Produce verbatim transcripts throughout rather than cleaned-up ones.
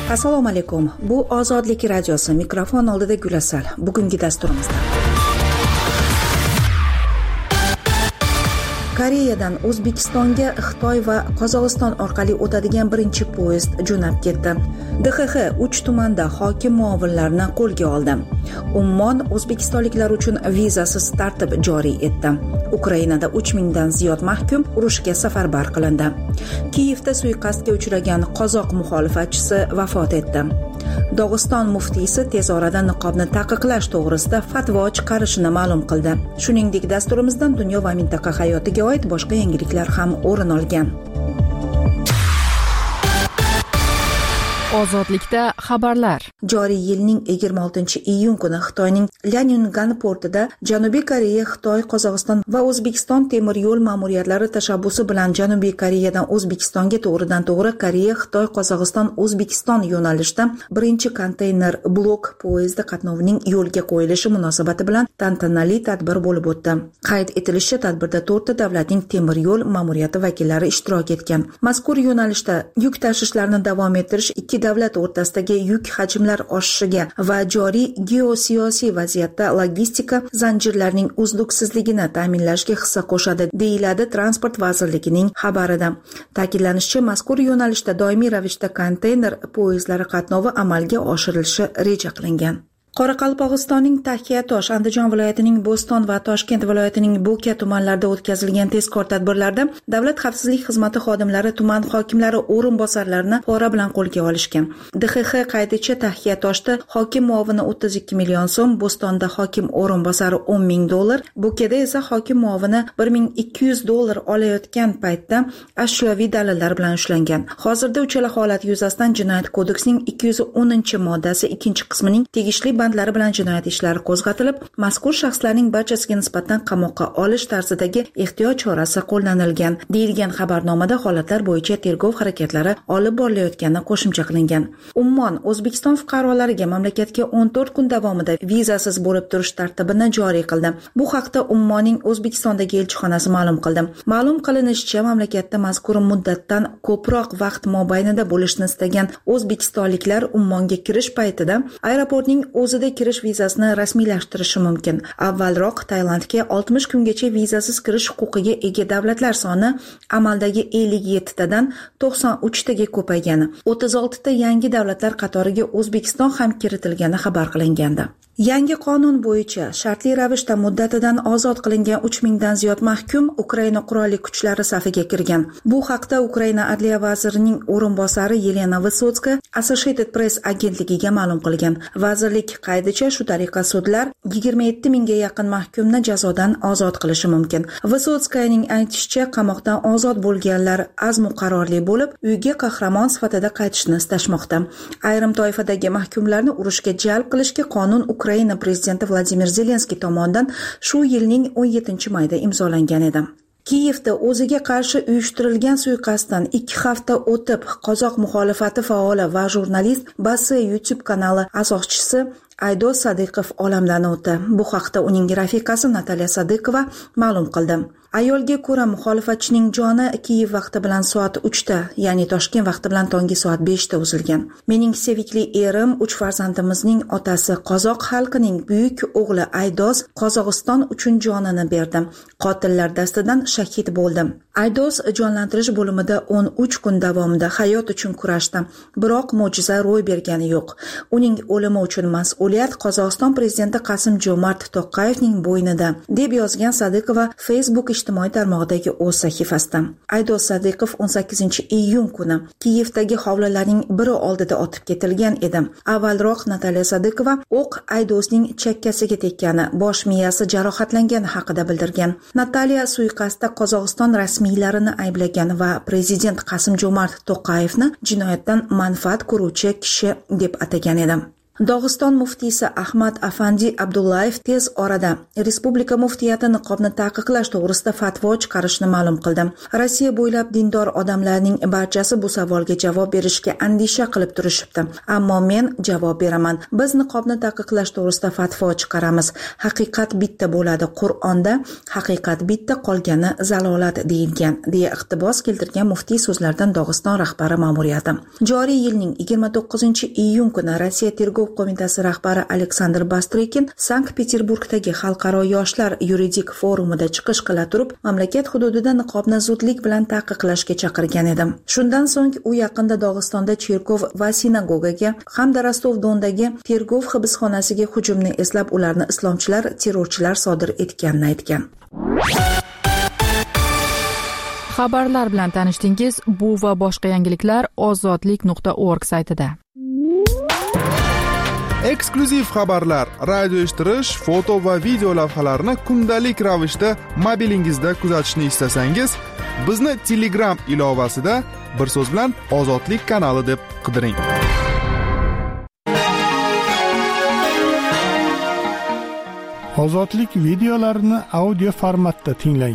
Assalomu alaykum. Bu Ozodlik radiosi. Mikrofon oldida Gulasal. Bugungi dasturimizda Koreyadan O'zbekistonga Xitoy va Qozog'iston orqali o'tadigan birinchi poyezd jo'nab ketdi. D X X uch tumanda hokim muovinlarni qo'lga oldi. Ummon o'zbekistonliklar uchun vizasiz tartib joriy etdi. Ukrainada uch mingdan ziyod mahkum urushga safarbar qilindi. Kiyevda suiqasdga uchragan qozoq muxolifatchisi vafot etdi. Dog'iston muftiysi tez orada niqobni taqiqlash to'g'risida fatvo chiqarishini ma'lum qildi. Shuningdek, dasturimizdan dunyo va mintaqa hayotiga oid boshqa yangiliklar ham o'rin olgan. Ozodlikda xabarlar. Joriy yilning yigirma oltinchi iyun kuni Xitoyning Lyangan portida Janubiy Koreya, Xitoy, Qozog'iston va O'zbekiston temir yo'l ma'muriyatlari tashabbusi bilan Janubiy Koreyadan O'zbekistonga to'g'ridan to'g'ri Koreya, Xitoy, Qozog'iston, O'zbekiston yo'nalishida birinchi konteyner blok poyezdi qatnovining yo'lga qo'yilishi munosabati bilan tantanali tadbir bo'lib o'tdi. Qayd etilishicha, tadbirda to'rtta davlatning temir yo'l ma'muriyati vakillari ishtirok etgan. Mazkur yo'nalishda yuk tashishlarni davom ettirish ikki davlat o'rtasidagi yuk hajmlar oshishiga va joriy geosiyosiy vaziyatda logistika zanjirlarining uzluksizligini ta'minlashga hissa qo'shadi, deyiladi Transport vazirligining xabarida. Ta'kidlanishicha, mazkur yo'nalishda doimiy ravishda konteyner poyezdlari qatnovi amalga oshirilishi reja qilingan. Qoraqalpog'istonning Taxiyatosh, Andijon viloyatining Bo'ston va Toshkent viloyatining Bo'ka tumanlarida o'tkazilgan tezkor tadbirlarda Davlat xavfsizlik xizmati xodimlari tuman hokimlari o'rinbosarlarini pora bilan qo'lga olishgan. D X X qaydicha Taxiyatoshda hokim muovini o'ttiz ikki million so'm, Bo'stonda hokim o'rinbosari o'n ming dollar, Bo'kada esa hokim muovini bir ming ikki yuz dollar olayotgan paytda ashyoviy dalillar bilan ushlangan. Hozirda uchala holat yuzasidan Jinoyat kodeksining ikki yuz o'ninchi moddasi ikkinchi qismining tegishli bandlari bilan jinoyat ishlari qo'zg'atilib, mazkur shaxslarning barchasiga nisbatan qamoqqa olish tarzidagi ehtiyot chorasi qo'llanilgan, deyilgan xabarnomada. Holatlar bo'yicha tergov harakatlari olib borilayotgani qo'shimcha qilingan. Ummon O'zbekiston fuqarolariga mamlakatga o'n to'rt kun davomida vizasiz bo'lib turish tartibini joriy qildi. Bu haqda Ummonning O'zbekistondagi elchixonasi ma'lum qildi. Ma'lum qilinishicha, mamlakatda mazkur muddatdan ko'proq vaqt mobaynida bo'lishni istagan o'zbekistonliklar Ummonga kirish paytida aeroportning o'zida kirish vizasini rasmiylashtirishi mumkin. Avvalroq Tailandga oltmish kungacha vizasiz kirish huquqiga ega davlatlar soni amaldagi ellik yetti tadan to'qson uch taga ko'paygani, o'ttiz olti ta yangi davlatlar qatoriga O'zbekiston ham kiritilgani xabar qilingandi. Yangi qonun bo'yicha shartli ravishda muddatidan ozod qilingan uch mingdan ziyod mahkum Ukraina qurolli kuchlari safiga kirgan. Bu haqda Ukraina adliya vazirining o'rinbosari Yelena Vysotskaya Associated Press agentligiga ma'lum qilgan. Vazirlik qaydicha, shu tariqa sudlar yigirma yetti mingga yaqin mahkumni jazodan ozod qilishi mumkin. Vysotskayaning aytishicha, qamoqdan ozod bo'lganlar azmu qarorli bo'lib, uyga qahramon sifatida qaytishni istashmoqda. Ayrim toifadagi mahkumlarni urushga jalb qilishga qonun Ukraina prezidenti Vladimir Zelenskiy tomonidan shu yilning o'n yettinchi mayida imzolangan edi. Kiyevda o'ziga qarshi uyushtirilgan suiqasddan ikki hafta o'tib, qozoq muxolifati faoli va jurnalist Basi YouTube kanali asoschisi Aydos Sadiqov olamdan o'tdi. Bu haqda uning rafiqasi Natalya Sadiqova ma'lum qildi. Ayolga ko'ra, muxolifatchining joni Kiyev vaqti bilan soat uchda, ya'ni Toshkent vaqti bilan tongi soat beshda uzilgan. Mening sevikli erim, uch farzandimizning otasi, qozoq xalqining buyuk o'g'li Aydos Qozog'iston uchun jonini berdi. Qotillar dastidan shahid bo'ldim. Aydos jonlantirish bo'limida o'n uch kun davomida hayot uchun kurashdi. Biroq mo'jiza ro'y bergani yo'q. Uning o'limi uchun mas'uliyat Qozog'iston prezidenti Qasim-Jo'mart To'qayevning bo'ynida, deb yozgan Sadiqova Facebook ijtimoiy tarmog'idagi o'z sahifasida. Aydos Sadiqov o'n sakkizinchi iyun kuni Kiyevdagi hovlilarning biri oldida otib ketilgan edi. Avvalroq Natalya Sadiqova o'q Aydosning chakkasiga tekkani, bosh miyasi jarohatlangani haqida bildirgan. Natalya suiqasdda Qozog'iston rasmiylarini ayblagan va prezident Qasim-Jo'mart To'qayevni jinoyatdan manfaat ko'ruvchi kishi deb atagan edi. Dog'iston muftiysi Ahmad Afandi Abdullayev tez orada respublika muftiyati niqobni taqiqlash to'g'risida fatvo chiqarishni ma'lum qildi. Rossiya bo'ylab dindor odamlarning barchasi bu savolga javob berishga andisha qilib turishibdi. Ammo men javob beraman. Biz niqobni taqiqlash to'g'risida fatvo chiqaramiz. Haqiqat bitta bo'ladi. Qur'onda haqiqat bitta, qolgani zalolat deyilgan, deya iqtibos keltirgan muftiy so'zlaridan Dog'iston rahbari ma'muriyati. Joriy yilning yigirma to'qqizinchi iyun kuni Rossiya tergov qo'mitasi rahbari Aleksandr Bastrykin Sankt-Peterburgdagi xalqaro yoshlar yuridik forumida chiqish qila turib, mamlakat hududida niqobni zudlik bilan taqiqlashga chaqirgan edi. Shundan so'ng u yaqinda Dog'istonda cherkov va sinagogaga hamda Rostov-Dondagi tergov hibsxonasiga hujumni eslab, ularni islomchilar terrorchilar sodir etganini aytgan. Xabarlar bilan tanishdingiz. Bu va boshqa yangiliklar ozodlik nuqta org saytida. Eksklyuziv xabarlar, radio eshittirish, foto va video lavhalarni kundalik ravishda mobilingizda kuzatishni istasangiz, bizni Telegram ilovasida bir so'z bilan Ozodlik kanali deb qidiring. Ozodlik videolarini audio formatda tinglang.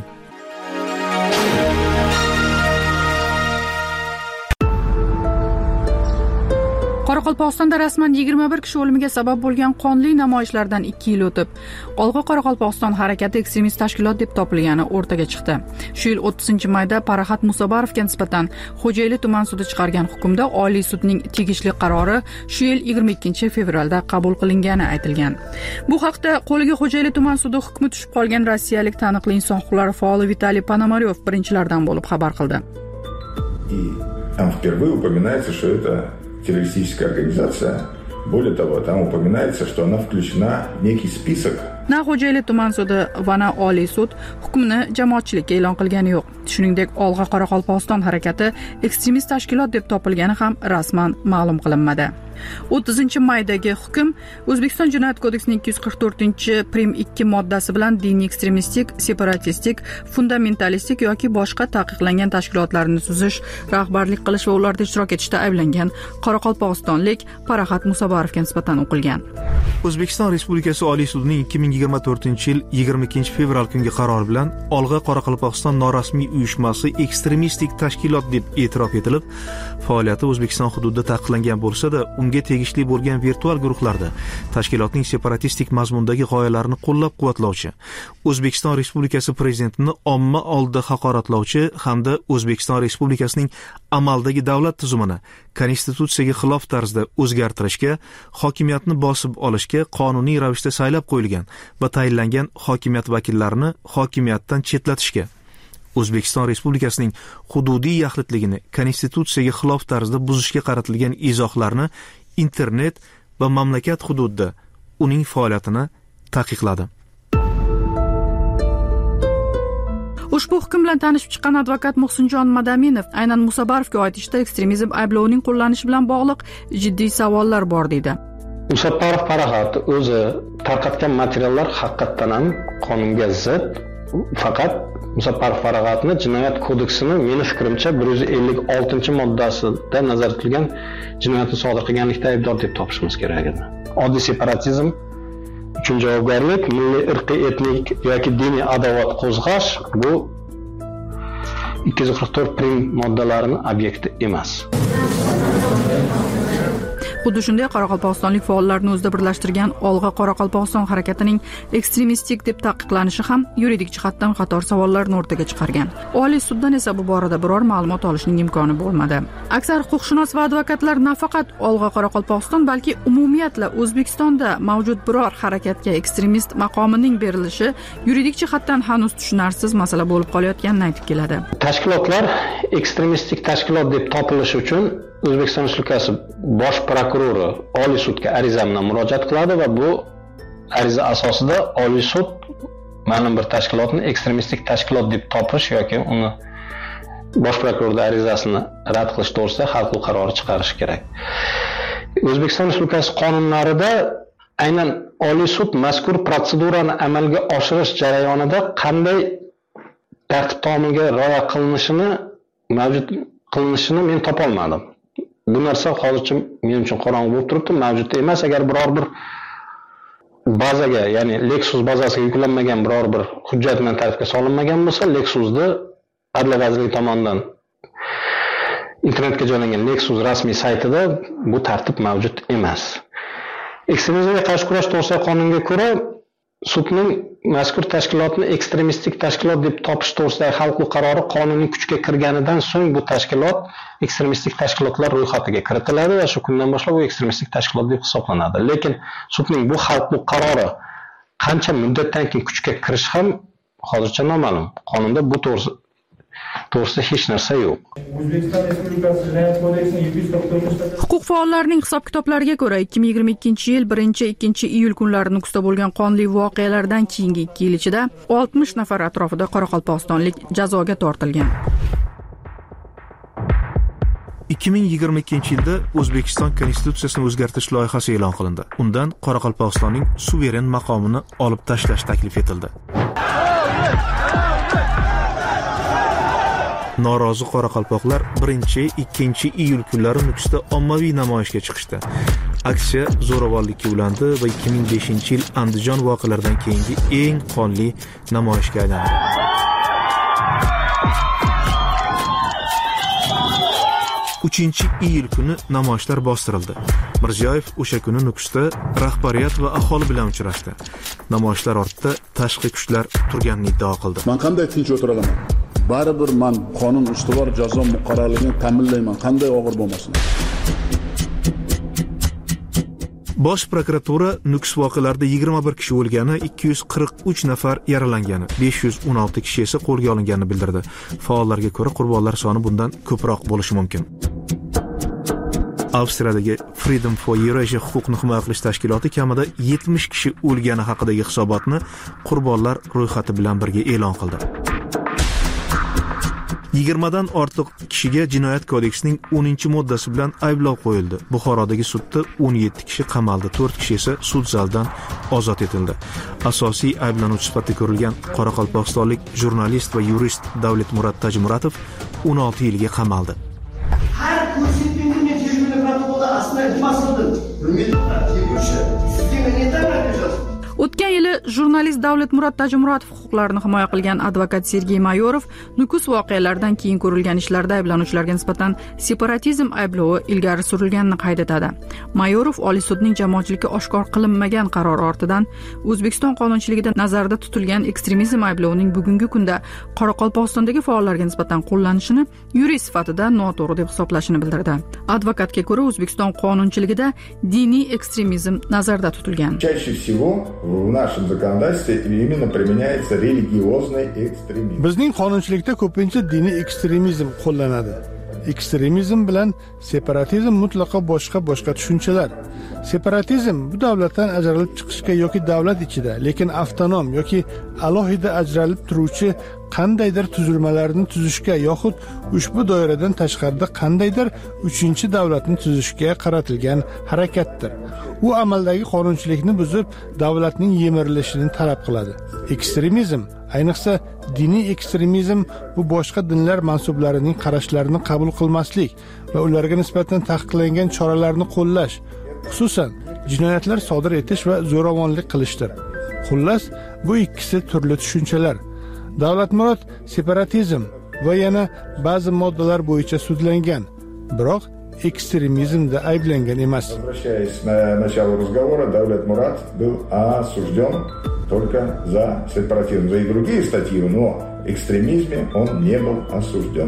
Qoraqalpog'istonda rasman yigirma bir kishi o'limiga sabab bo'lgan qonli namoyishlardan ikki yil o'tib, Olg'a Qoraqalpog'iston harakati ekstremist tashkilot deb topilgani o'rtaga chiqdi. Shu yil o'ttizinchi mayda Paraxat Musabarovga nisbatan Xo'jayli tuman sudi chiqargan hukmda Oliy sudning tegishli qarori shu yil yigirma ikkinchi fevralda qabul qilingani aytilgan. Bu haqda qo'liga Xo'jayli tuman sudi hukmi tushib qolgan rossiyalik taniqli inson huquqlari faoli Vitaliy Ponomaryov birinchilardan bo'lib xabar qildi. И там впервые упоминается, что это террористическая организация. Более того, там упоминается, что она включена в некий список. Na Xo'jayli tuman sudi va na Oliy sud hukmni jamoatchilikka e'lon qilgani yo'q. Shuningdek, Olg'a Qoraqalpog'iston harakati ekstremist tashkilot deb topilgani ham rasman ma'lum qilinmadi. o'ttizinchi maydagi hukm O'zbekiston Jinoyat kodeksining ikki yuz qirq to'rtinchi prim ikki moddasi bilan diniy ekstremistik, separatistik, fundamentalistik yoki boshqa taqiqlangan tashkilotlarni tuzish, rahbarlik qilish va ularda ishtirok etishda ayblangan Qoraqalpog'istonlik Paraxat Musabarovga nisbatan o'qilgan. O'zbekiston Respublikasi Oliy sudining ikki ming yigirma to'rtinchi yil yigirma ikkinchi fevral kungi qarori bilan Olg'a Qoraqalpog'iston norasmiy uyushmasi ekstremistik tashkilot deb e'tirof etilib, faoliyati O'zbekiston hududida taqiqlangan bo'lsa-da, unga tegishli bo'lgan virtual guruhlarda tashkilotning separatistik mazmundagi g'oyalarini qo'llab-quvvatlovchi, O'zbekiston Respublikasi prezidentini omma oldida haqoratlovchi hamda O'zbekiston Respublikasining amaldagi davlat tuzumini konstitutsiyaga xilof tarzda o'zgartirishga, hokimiyatni bosib olishga qonuniy ravishda saylab qo'yilgan va tayinlangan hokimiyat vakillarini hokimiyatdan chetlatishga, O'zbekiston Respublikasining hududiy yaxlitligini konstitutsiyaga xilof tarzda buzishga qaratilgan izohlarni internet va mamlakat hududida uning faoliyatini taqiqladi. Ushbu hukm bilan tanishib chiqqan advokat Muhsinjon Madaminov aynan Musabarovga oid ishda ekstremizm ayblovining qo'llanishi bilan bog'liq jiddiy savollar bor deydi. Musabarov Paraxat o'zi tarqatgan materiallar haqiqatan ham qonunga zid. Faqat Musabarov Paraxatni Jinoyat kodeksini meni fikrimcha bir yuz ellik oltinchi moddasida nazarda tutilgan jinoyatni sodir qilganlikda aybdor deb topishimiz kerak edi. Oddiy separatizm uchun javobgarlik, milliy, irqiy, etnik yoki diniy adovat qo'zg'ash bu ikki yuz qirq to'rt prim moddalarining obyekti emas. Xuddi shunday qoraqalpog'istonlik faollarni o'zida birlashtirgan Olg'a Qoraqalpog'iston harakatining ekstremistik deb taqiqlanishi ham yuridik jihatdan qator savollarni o'rtaga chiqargan. Oliy suddan esa bu borada biror ma'lumot olishning imkoni bo'lmadi. Aksar huquqshunos va advokatlar nafaqat Olg'a Qoraqalpog'iston, balki umumiyatla O'zbekistonda mavjud biror harakatga ekstremist maqomining berilishi yuridik jihatdan hanuz tushunarsiz masala bo'lib qolayotganini aytib keladi. Tashkilotlar ekstremistik tashkilot deb topilishi uchun O'zbekiston Respublikasi bosh prokurori Oliy sudga ariza bilan murojaat qiladi va bu ariza asosida Oliy sud ma'lum bir tashkilotni ekstremistik tashkilot deb topish yoki uni bosh prokurorning arizasini rad qilish to'g'risida hal qilib qarori chiqarishi kerak. O'zbekiston Respublikasi qonunlarida aynan Oliy sud mazkur protsedurani amalga oshirish jarayonida qanday tartib-taomiga rioya qilinishini mavjud qilinishini men topa olmadim. bu narsa hozircha men uchun qorong'u bo'lib turibdi, mavjud emas. Agar biror bir bazaga, ya'ni Lexus bazasiga yuklanmagan biror bir hujjat bilan tartibga solinmagan bo'lsa, Lexusni Adliya vazirligi tomonidan internetga joylangan Lexus rasmiy saytida bu tartib mavjud emas. Ekstremizmga qarshi kurash to'g'risidagi qonunga ko'ra, sudning mazkur tashkilotni ekstremistik tashkilot deb topish to'g'risidagi xalq huquq qarori qonuniy kuchga kirganidan so'ng bu tashkilot ekstremistik tashkilotlar ro'yxatiga kiritiladi va shu kundan boshlab u ekstremistik tashkilot deb hisoblanadi. Lekin sudning bu xalq huquq qarori qancha muddatdan keyin kuchga kirishi ham hozircha noma'lum. Qonunda bu to'g'risida to'g'risida hech narsa yo'q. O'zbekiston Respublikasi Jinoyat kodeksining yuz yuz to'qson to'rt Huquq faollarining hisob-kitoblariga ko'ra, ikki ming yigirma ikkinchi yil birinchi ikkinchi iyul kunlari Nukusda bo'lgan qonli voqealardan keyingi ikki yil ichida oltmish nafar atrofida qoraqalpog'istonlik jazoga tortilgan. ikki ming yigirma ikkinchi yilda O'zbekiston konstitutsiyasini o'zgartirish loyihasi e'lon qilindi. Undan Qoraqalpog'istonning suveren maqomini olib tashlash taklif etildi. Norozi qoraqalpoqlar birinchi ikkinchi iyul kunlari Nukusda ommaviy namoyishga chiqishdi. Aksiya zo'ravonlikka ulandi va ikki ming beshinchi yil Andijon voqealaridan keyingi eng qonli namoyishga aylandi. uchinchi iyul kuni namoyishlar bostirildi. Mirziyoyev o'sha kuni Nukusda rahbariyat va aholi bilan uchrashdi. Namoyishlar ortida tashqi kuchlar turganini iddao qildi. Men qanday tinch o'tira olaman? Baribir men qonun ustuvor jazo muqarrarligini ta'minlayman, qanday og'ir bo'lmasin. Bosh prokuratura Nukus voqealarida yigirma bir kishi o'lgani, ikki yuz qirq uch nafar yaralangani, besh yuz o'n olti kishi esa qo'lga olinganini bildirdi. Faollarga ko'ra, qurbonlar soni bundan ko'proq bo'lishi mumkin. Avstriyadagi Freedom for Eurasia huquqni himoya qilish tashkiloti kamida yetmish kishi o'lgani haqidagi hisobotni qurbonlar ro'yxati bilan birga e'lon qildi. yigirmadan ortiq kishiga Jinoyat kodeksining o'ninchi moddasi bilan ayblov qo'yildi. Buxorodagi sudda o'n yetti kishi qamaldi, to'rt kishi esa sud zalidan ozod etildi. Asosiy ayblanuvchi sifatida ko'rilgan qoraqalpog'istonlik jurnalist va yurist Davletmurod Tajmuratov o'n olti yilga qamaldi. Har ko'rsatganimga tergov protokolda aslo aytmasdim. O'tgan yili jurnalist Davletmurod Tajmuratov huquqlarini himoya qilgan advokat Sergey Mayorov Nukus voqealaridan keyin ko'rilgan ishlarda ayblanuvchilarga nisbatan separatizm ayblovi ilgari surilganini qayd etadi. Mayorov Oliy sudning jamoatchilikka oshkor qilinmagan qarori ortidan O'zbekiston qonunchiligida nazarda tutilgan ekstremizm ayblovining bugungi kunda Qoraqalpog'istondagi faollarga nisbatan qo'llanishini yurist sifatida noto'g'ri deb hisoblashini bildirdi. Advokatga ko'ra, O'zbekiston qonunchiligida diniy ekstremizm nazarda tutilgan. В нашем законодательстве именно применяется религиозный экстремизм. Bizning qonunchilikda ko'pincha diniy ekstremizm qo'llanadi. Ekstremizm bilan separatizm mutlaqo boshqa boshqa tushunchalar. Separatizm bu davlatdan ajralib chiqishga yoki davlat ichida, lekin avtonom yoki alohida ajralib turuvchi qandaydir tuzilmalarni tuzishga yoxud ushbu doiradan tashqarida qandaydir uchinchi davlatni tuzishga qaratilgan harakatdir. U amaldagi qonunchilikni buzib, davlatning yemirilishini talab qiladi. Ekstremizm, ayniqsa diniy ekstremizm, bu boshqa dinlar mansublarining qarashlarini qabul qilmaslik va ularga nisbatan taqiqlangan choralarni qo'llash, xususan jinoyatlar sodir etish va zo'ravonlik qilishdir. Xullas, bu ikkisi turli tushunchalar. Davlatmurod separatizm va yana ba'zi moddalar bo'yicha sudlangan, biroq экстремизмда ayblangan emas. Возвращаясь на начало разговора, Давлетмурод был осужден только за сепаратизм, за и другие статьи, но в экстремизме он не был осужден.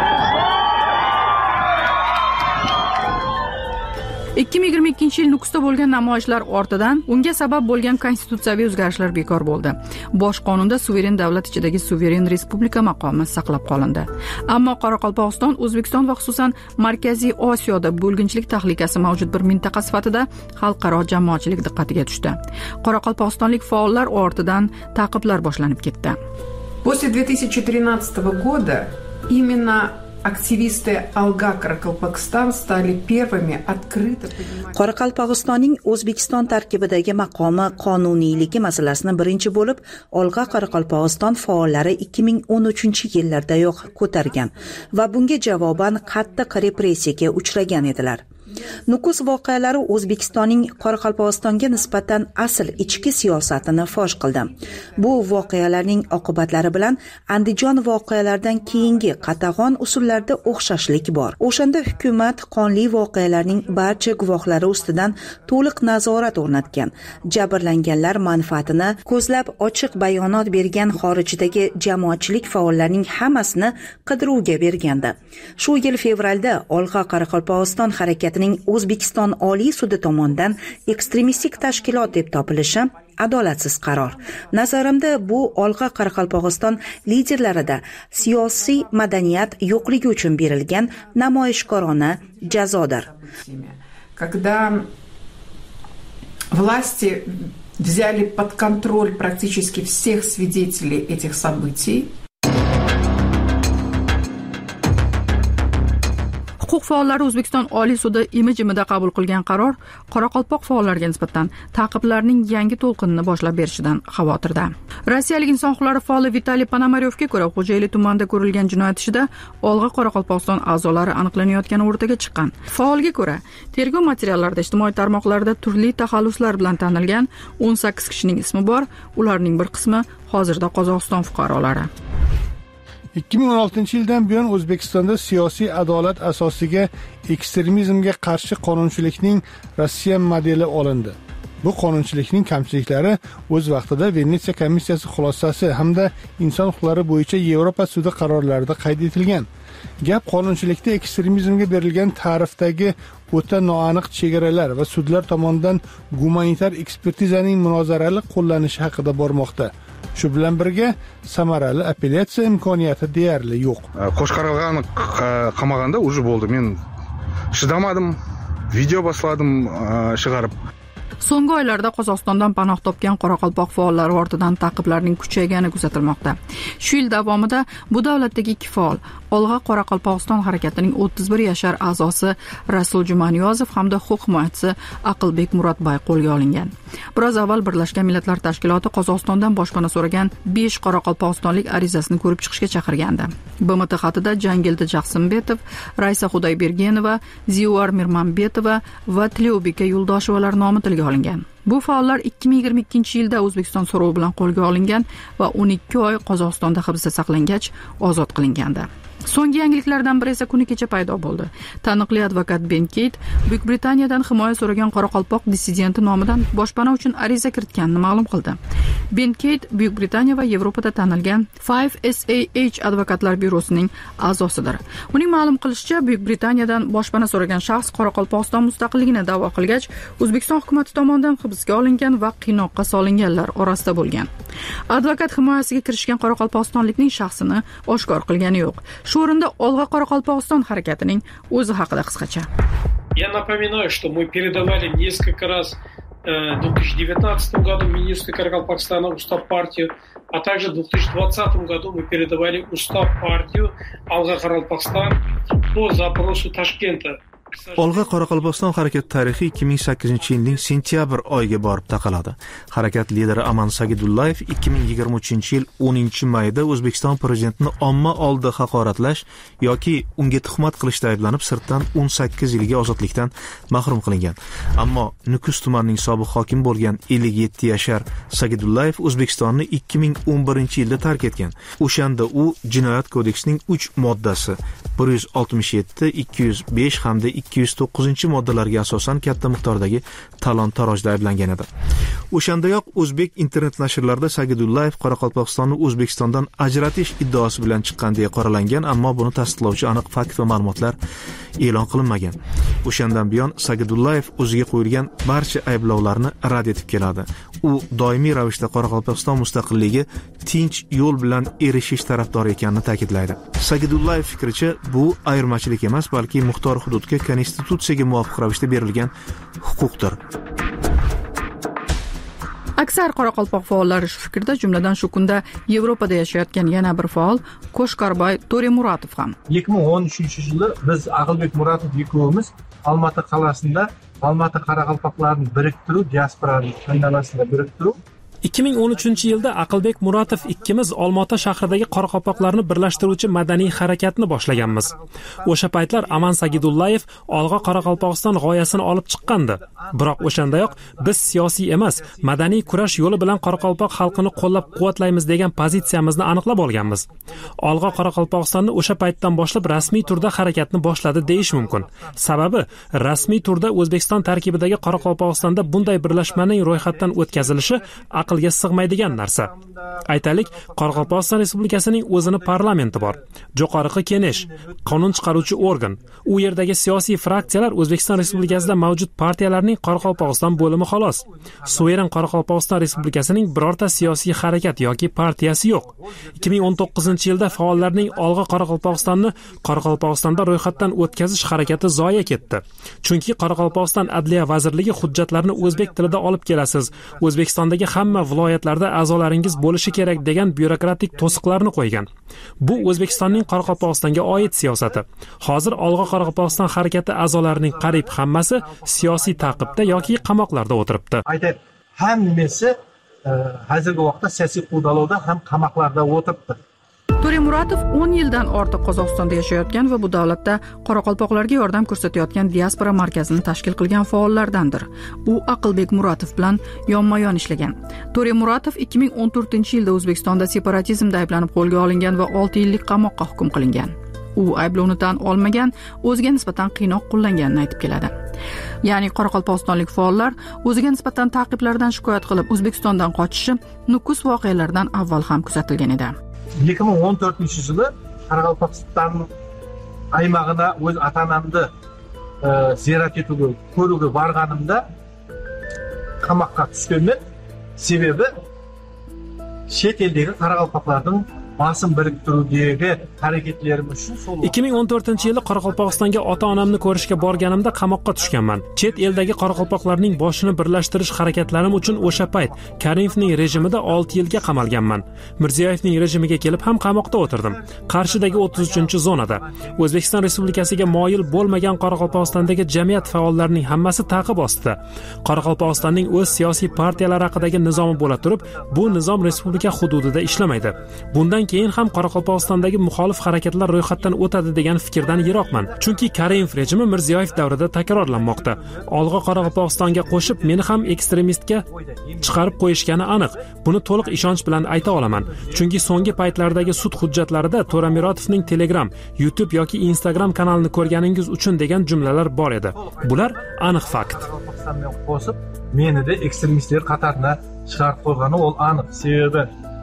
ikki ming yigirma ikkinchi yil Nukusda bo'lgan namoyishlar ortidan unga sabab bo'lgan konstitutsiyaviy o'zgarishlar bekor bo'ldi. Bosh qonunda suveren davlat ichidagi suveren respublika maqomi saqlab qolindi. Ammo Qoraqalpog'iston, O'zbekiston va xususan Markaziy Osiyoda bo'lginchilik tahlikasi mavjud bir mintaqa sifatida xalqaro jamoatchilik diqqatiga tushdi. Qoraqalpog'istonlik faollar ortidan ta'qiblar boshlanib ketdi. После две тысячи тринадцатого года именно активисты Алга Каракалпакстан стали первыми открыто поднимать. Qoraqalpog'istonning O'zbekiston tarkibidagi maqomi qonuniyligi masalasini birinchi bo'lib Olg'a Qoraqalpog'iston faollari ikki ming o'n uchinchi yillardayoq ko'targan va bunga javoban qattiq repressiyaga uchragan edilar. Nukus voqealari O'zbekistonning Qoraqalpog'istonga nisbatan asl ichki siyosatini fosh qildi. Bu voqealarning oqibatlari bilan Andijon voqealaridan keyingi qatag'on usullarda o'xshashlik bor. O'shanda hukumat qonli voqealarning barcha guvohlari ustidan to'liq nazorat o'rnatgan. Jabrlanganlar manfaatini ko'zlab ochiq bayonot bergan xorijdagi jamoatchilik faollarining hammasini qidiruvga bergandi. Shu yil fevralda Olg'a Qoraqalpog'iston harakatining O'zbekiston Oliy sudi tomonidan ekstremistik tashkilot deb topilishi adolatsiz qaror. Nazarimda bu Olg'a Qoraqalpog'iston liderlarida siyosiy madaniyat yo'qligi uchun berilgan namoyishkorona jazodir. Когда власти взяли под контроль практически всех свидетелей этих событий, Huquq faollari O'zbekiston Oliy sudi imi-jimida qabul qilgan qaror Qoraqalpoq faollariga nisbatan ta'qiblarning yangi to'lqinini boshlab berishidan xavotirda. Rossiyalik inson huquqlari faoli Vitaliy Ponomaryovga ko'ra, Xo'jayli tumanida ko'rilgan jinoyat ishida Olg'a Qoraqalpog'iston a'zolari aniqlanayotgani o'rtaga chiqqan. Faolga ko'ra, tergov materiallarida ijtimoiy tarmoqlarda turli taxalluslar bilan tanilgan o'n sakkiz kishining ismi bor, ularning bir qismi hozirda Qozog'iston fuqarolari. ikki ming o'n oltinchi yildan buyon O'zbekistonda siyosiy adolat asosiga ekstremizmga qarshi qonunchilikning Rossiya modeli olindi. Bu qonunchilikning kamchiliklari o'z vaqtida Venetsiya komissiyasi xulosasi hamda inson huquqlari bo'yicha Yevropa sudi qarorlarida qayd etilgan. Gap qonunchilikda ekstremizmga berilgan ta'rifdagi o'ta noaniq chegaralar va sudlar tomonidan gumanitar ekspertizaning munozarali qo'llanishi haqida bormoqda. Shu bilan birga samarali apellyatsiya imkoniyati deyarli yo'q. Qo'shqaralg'ani qamaganda уже bo'ldi. Men chidamadim, video boshladim chiqarib. So'nggi oylarda Qozog'istondan panoh topgan Qoraqalpoq faollari ortidan ta'qiblarning kuchaygani kuzatilmoqda. Shu yil davomida bu davlatdagi ikki faol, Olg'a Qoraqalpog'iston harakatining o'ttiz bir yashar a'zosi Rasul Jumaniyozov hamda huquq himoyachisi Aqlbek Muratbay qo'lga olingan. Biroz avval Birlashgan Millatlar Tashkiloti Qozog'istondan boshpana so'ragan besh qoraqalpog'istonlik arizasini ko'rib chiqishga chaqirgandi. B M T xatida Jangilda Jaqsimbetov, Raisa Xudaybergenova, Ziuar Mirmanbetova va Tleubeka Yuldoshevalar nomi tilga olingan. Bu faollar ikki ming yigirma ikkinchi yilda O'zbekiston so'rovi bilan qo'lga olingan va o'n ikki oy Qozog'istonda hibsda saqlangach ozod qilingandi. So'nggi yangiliklardan biri esa kuni kecha paydo bo'ldi. Taniqli advokat Ben Keyt Buyuk Britaniyadan himoya so'ragan Qoraqalpoq dissidenti nomidan boshpana uchun ariza kiritganini ma'lum qildi. Ben Keyt Buyuk Britaniya va Yevropada tanilgan five S A H advokatlar byurosining a'zosidir. Uning ma'lum qilishicha, Buyuk Britaniyadan boshpana so'ragan shaxs Qoraqalpog'iston mustaqilligini da'vo qilgach, O'zbekiston hukumati tomonidan hibsga olingan va qiynoqqa solinganlar orasida bo'lgan. Advokat himoyasiga kirishgan qoraqalpog'istonlikning shaxsini oshkor qilgani yo'q. Shu o'rinda Olg'a Qoraqalpog'iston harakatining o'zi haqida qisqacha. Я напоминаю, что мы передавали несколько раз в две тысячи девятнадцатом году министру Каракалпакстана устав партию, а также в две тысячи двадцатом году мы передавали устав партию Алга Qoraqalpog'iston по запросу Ташкента. Olg'a Qoraqalpog'iston harakati tarixi ikki ming sakkizinchi yilning sentyabr oyiga borib taqaladi. Harakat lideri Aman Sagidullayev ikki ming yigirma uchinchi yil o'ninchi mayda O'zbekiston prezidentini omma oldida haqoratlash yoki unga tuhmat qilishda ayblanib sirtdan o'n sakkiz yilga ozodlikdan mahrum qilingan. Ammo Nukus tumanining sobiq hokimi bo'lgan ellik yetti yashar Sagidullayev O'zbekistonni ikki ming o'n birinchi yilda tark etgan. O'shanda u Jinoyat kodeksining uch moddasi bir yuz oltmish yetti, ikki yuz besh hamda ikki yuz to'qqizinchi moddalarga asosan katta miqdordagi talon-tarojda ayblangan edi. O'shandayoq o'zbek internet nashrlarida Sagidullayev Qoraqalpog'istonni O'zbekistondan ajratish iddaosi bilan chiqqan deya qoralangan, ammo buni tasdiqlovchi aniq fakt va ma'lumotlar e'lon qilinmagan. O'shandan buyon Sagidullayev o'ziga qo'yilgan barcha ayblovlarni rad etib keladi. U doimiy ravishda Qoraqalpog'iston mustaqilligi tinch yo'l bilan erishish tarafdori ekanini ta'kidlaydi. Sagidullayev fikricha, bu ayirmachilik emas, balki muxtor hududga konstitutsiyaga muvofiq ravishda berilgan huquqdir. Aksar qoraqalpoq faollari shu fikrda, jumladan shu kunda Yevropada yashayotgan yana bir faol Qo'shqarboy To're Muratov ham. ikki ming o'n uchinchi yili biz Aqilbek Muratov ikkovimiz Olmota qalasida Olmota qoraqalpoqlarini biriktiruv, diasporani aylanasida biriktiruv ikki ming o'n uchinchi yilda Aqilbek Muratov ikkimiz Olmota shahridagi qoraqalpoqlarni birlashtiruvchi madaniy harakatni boshlaganmiz. O'sha paytlar Aman Sagidullayev Olg'a Qoraqalpog'iston g'oyasini olib chiqqandi. Biroq o'shandayoq biz siyosiy emas, madaniy kurash yo'li bilan Qoraqalpoq xalqini qo'llab-quvvatlaymiz degan pozitsiyamizni aniqlab olganmiz. Olg'a Qoraqalpog'istonni o'sha paytdan boshlab rasmiy turda harakatni boshladi deyish mumkin. Sababi rasmiy turda O'zbekiston tarkibidagi Qoraqalpog'istonda bunday birlashmaning ro'yxatdan o'tkazilishi aqlga sig'maydigan narsa. Aytaylik, Qoraqalpog'iston Respublikasining o'zini parlamenti bor. Jo'qorg'i Kengash, qonun chiqaruvchi organ. U yerdagi siyosiy fraksiyalar O'zbekiston Respublikasida mavjud partiyalarning Qoraqalpog'iston bo'limi xolos. Suveren Qoraqalpog'iston Respublikasining birorta siyosiy harakat yoki partiyasi yo'q. ikki ming o'n to'qqizinchi yilda faollarning Olg'a Qoraqalpog'istonni Qoraqalpog'istonda ro'yxatdan o'tkazish harakati zoya ketdi. Chunki Qoraqalpog'iston Adliya vazirligi hujjatlarni o'zbek tilida olib kelasiz. O'zbekistondagi hamma viloyatlarda a'zolaringiz bo'lishi kerak degan byurokratik to'siqlarni qo'ygan. Bu O'zbekistonning Qoraqalpog'istonga oid siyosati. Hozir Olg'a Qoraqalpog'iston harakati a'zolarining qariyb hammasi siyosiy ta'qibda yoki qamoqlarda o'tiribdi. Aytib, hammasi hozirgi vaqtda siyosiy qo'llovda ham qamoqlarda o'tiribdi. To're Muratov o'n yildan ortiq Qozog'istonda yashayotgan va bu davlatda qoraqalpoqlarga yordam ko'rsatayotgan diaspora markazini tashkil qilgan faollardandir. U Aqilbek Muratov bilan yonma-yon ishlagan. To're Muratov ikki ming o'n to'rtinchi yilda O'zbekistonda separatizmda ayblanib qo'lga olingan va olti yillik qamoqqa hukm qilingan. U ayblovni tan olmagan, o'ziga nisbatan qiynoq qo'llanganini aytib keladi. Ya'ni qoraqalpog'istonlik faollar o'ziga nisbatan ta'qiblardan shikoyat qilib O'zbekistondan qochishi Nukus voqealaridan avval ham kuzatilgan edi. ikki ming o'n to'rtinchi yili Qoraqalpog'iston aymog'ina o'z ota-onamni ziyorat etuvga ko'ruvga borganimda qamoqqa tushganman. Sababi chet eldagi qoraqalpoqlarning bosim biriktiruvdagi harakatlarim uchun ikki ming o'n to'rtinchi yili Qoraqalpog'istonga ota-onamni ko'rishga borganimda qamoqqa tushganman. Chet eldagi qoraqalpoqlarning boshini birlashtirish harakatlarim uchun o'sha payt Karimovning rejimida olti yilga qamalganman. Mirziyoyevning rejimiga kelib ham qamoqda o'tirdim. Qarshidagi o'ttiz uchinchi zonada. O'zbekiston Respublikasiga moyil bo'lmagan Qoraqalpog'istondagi jamiyat faollarining hammasi ta'qib ostida. Qoraqalpog'istonning o'z siyosiy partiyalari haqidagi nizomi bo'la turib, bu nizom respublika hududida ishlamaydi. Bundan keyin ham Qoraqalpog'istondagi muxolif harakatlar ro'yxatdan o'tadi degan fikrdan yiroqman. Chunki Karimov rejimi Mirziyoyev davrida takrorlanmoqda. Olg'a Qoraqalpog'istonga qo'shib meni ham ekstremistga chiqarib qo'yishgani aniq. Buni to'liq ishonch bilan ayta olaman. Chunki so'nggi paytlardagi sud hujjatlarida To'ra Muratovning Telegram, YouTube yoki Instagram kanalini ko'rganingiz uchun degan jumlalar bor edi. Bular aniq fakt. Qo'sib meni-de ekstremistlar qatoriga chiqarib qo'ygani ol aniq. Sababi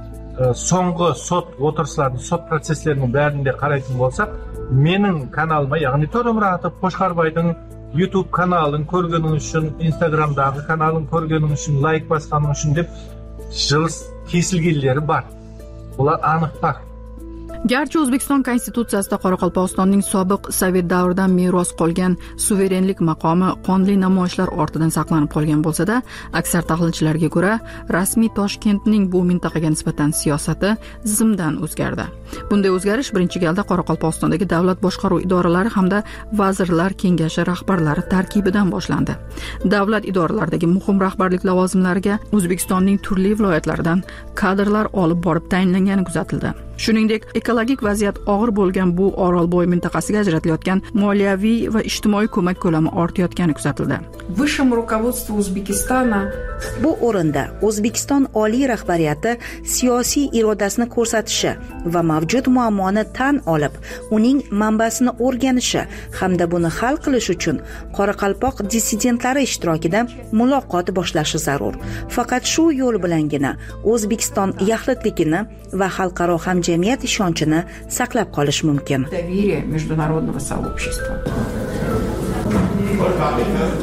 so'nggi sud o'tirishlarini, sud prosesslarini barini qaraydigan bo'lsak, mening kanalimga, ya'ni To'ra Muratov Qo'shqarboyning YouTube kanalini ko'rganing uchun, Instagramdagi kanalini ko'rganing uchun, like bosganing uchun deb jil kesilganlari bor. Bular aniq fakt. Garchi O'zbekiston konstitutsiyasida Qoraqalpog'istonning sobiq Sovet davridan meros qolgan suverenlik maqomi qonli namoyishlar ortidan saqlanib qolgan bo'lsa-da, aksar tahlilchilarga ko'ra, rasmiy Toshkentning bu mintaqaga nisbatan siyosati zimdan o'zgardi. Bunday o'zgarish birinchi galda Qoraqalpog'istondagi davlat boshqaruv idoralari hamda vazirlar kengashi rahbarlari tarkibidan boshlandi. Davlat idoralaridagi muhim rahbarlik lavozimlariga O'zbekistonning turli viloyatlaridan kadrlar olib borib tayinlangani kuzatildi. Shuningdek, ekologik vaziyat og'ir bo'lgan bu Orolbo'y mintaqasiga ajratilayotgan moliyaviy va ijtimoiy ko'mak ko'lami ortayotgani kuzatildi. Высшему руководству O'zbekistona bu o'rinda O'zbekiston oliy rahbariyati siyosiy irodasini ko'rsatishi va mavjud muammoni tan olib, uning manbasini o'rganishi hamda buni hal qilish uchun Qoraqalpoq dissidentlari ishtirokida muloqot boshlashi zarur. Faqat shu yo'l bilangina O'zbekiston yaxlitligini va xalqaro hamjamiyat ishonchini saqlab qolish mumkin. Доверие международного сообщества.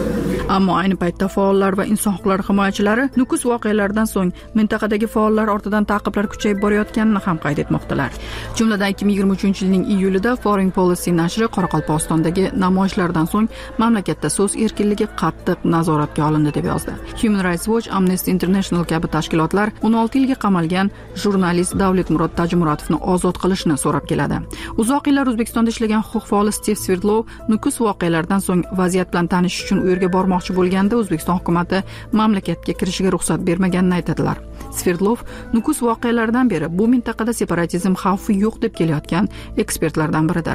Ammo ayni paytda faollar va inson huquqlari himoyachilari Nukus voqealaridan so'ng mintaqadagi faollar ortidan ta'qiblar kuchayib borayotganini ham qayd etmoqdalar. Jumladan ikki ming yigirma uchinchi yilning iyulida Foreign Policy nashri Qoraqalpog'istondagi namoyishlardan so'ng mamlakatda so'z erkinligi qattiq nazoratga olindi deb yozdi. Human Rights Watch, Amnesty International kabi tashkilotlar o'n olti yilga qamalgan jurnalist Davletmurod Tajimurotovni ozod qilishni so'rab keladi. Uzoq yillar O'zbekistonda ishlagan huquq faoli Steve Sverdlov Nukus voqealaridan so'ng vaziyat bilan tanishish uchun u yerga bormoqchi bo'lganda O'zbekiston hukumatı mamlakatga kirishiga ruxsat bermaganini aytadilar. Sverdlov Nukus voqealaridan beri bu mintaqada separatizm xavfi yo'q deb kelayotgan ekspertlardan biridir.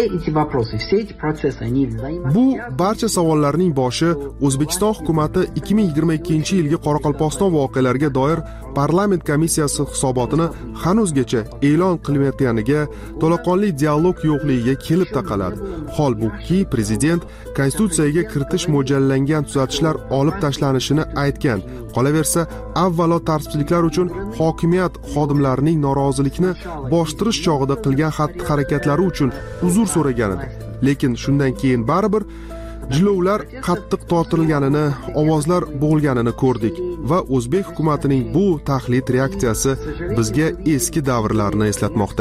Bu barcha savollarning boshi. O'zbekiston hukumatı ikki ming yigirma ikkinchi yilgi Qoraqalpog'iston voqealariga doir parlament komissiyasi hisobotini hanuzgacha e'lon qilmayotganiga, to'laqonli dialog yo'qligiga kelib taqaladi. Holbuki prezident konstitutsiyaga kiritish mo'ljallangan tuzatishlar olib tashlanishini aytgan. Qolaversa, avvalo tartibsizliklar uchun hokimiyat xodimlarining norozilikni boshtirish chog'ida qilgan xatti-harakatlari uchun uzr so'ragan edi. Lekin shundan keyin baribir jilovlar qattiq tortilganini, ovozlar bo'g'ilganini ko'rdik va o'zbek hukumatining bu tahlil reaksiyasi bizga eski davrlarni eslatmoqda.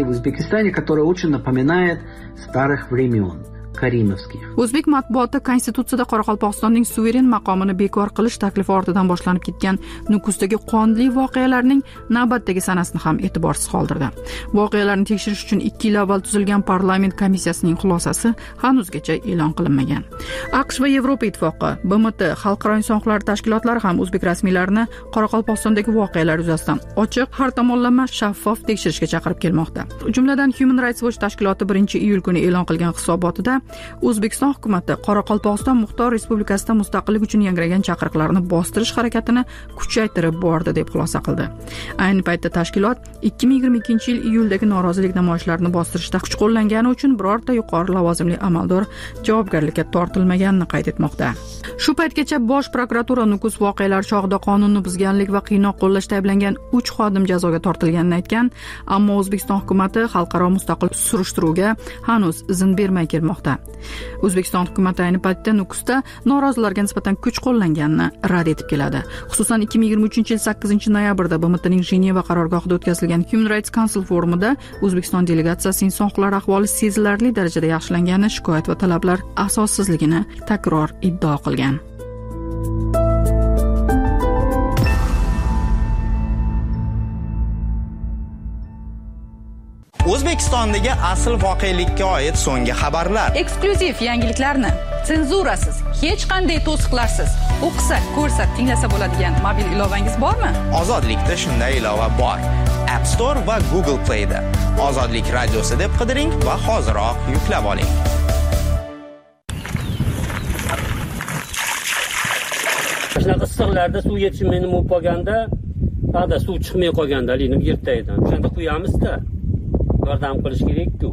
O'zbek matbuoti konstitutsiyada Qoraqalpog'istonning suveren maqomini bekor qilish taklifi ortidan boshlanib ketgan Nukusdagi qonli voqealarning navbatdagi sanasini ham e'tiborsiz qoldirdi. Voqealarni tekshirish uchun ikki yil avval tuzilgan parlament komissiyasining xulosasi hanuzgacha e'lon qilinmagan. AQSh va Yevropa Ittifoqi, B M T, Xalqaro inson huquqlari tashkilotlari ham o'zbek rasmiylarini Qoraqalpog'istondagi voqealar yuzasidan ochiq, har tomonlama shaffof tekshirishga chaqirib kelmoqda. Jumladan Human Rights Watch tashkiloti birinchi iyul kuni e'lon qilgan hisobotida O'zbekiston hukumati Qoraqalpog'iston Muxtor Respublikasida mustaqillik uchun yangragan chaqiriqlarni bostirish harakatini kuchaytirib bordi deb xulosa qildi. Ayni paytda tashkilot ikki ming yigirma ikkinchi yil iyuldagi norozilik namoyishlarini bostirishda kuch qo'llangani uchun birorta yuqori lavozimli amaldor javobgarlikka tortilmaganini qayd etmoqda. Shu paytgacha Bosh prokuratura Nukus voqealari chog'ida qonunni buzganlik va qiynoq qo'llashda ayblangan uch xodim jazoga tortilganini aytgan, ammo O'zbekiston hukumati xalqaro mustaqil surishtiruvga hanuz izn bermay kelmoqda. O'zbekiston hukumati ayni paytda Nukusda norozilarga nisbatan kuch qo'llanganini rad etib keladi. Xususan ikki ming yigirma uchinchi yil sakkizinchi noyabrda B M Tning Jeneva qarorgohida o'tkazilgan Human Rights Council forumida O'zbekiston delegatsiyasi inson huquqlari ahvoli sezilarli darajada yaxshilangani, shikoyat va talablar asossizligini takror iddao qilgan. O'zbekistondagi asl voqelikka oid so'nggi xabarlar, eksklyuziv yangiliklarni senzurasiz, hech qanday to'siqlarsiz o'qisa, ko'rsa, tinglasa bo'ladigan mobil ilovangiz bormi? Ozodlikda shunday ilova bor. App Store va Google Play da Ozodlik radiosi deb qidiring va hoziroq yuklab oling. Shunaqa issiqlarda suv yetishmaydi bo'lib qolganda, hada suv chiqmay qolganda, lini yertaydan. Shunda quyamizda yordam qilish kerak-ku.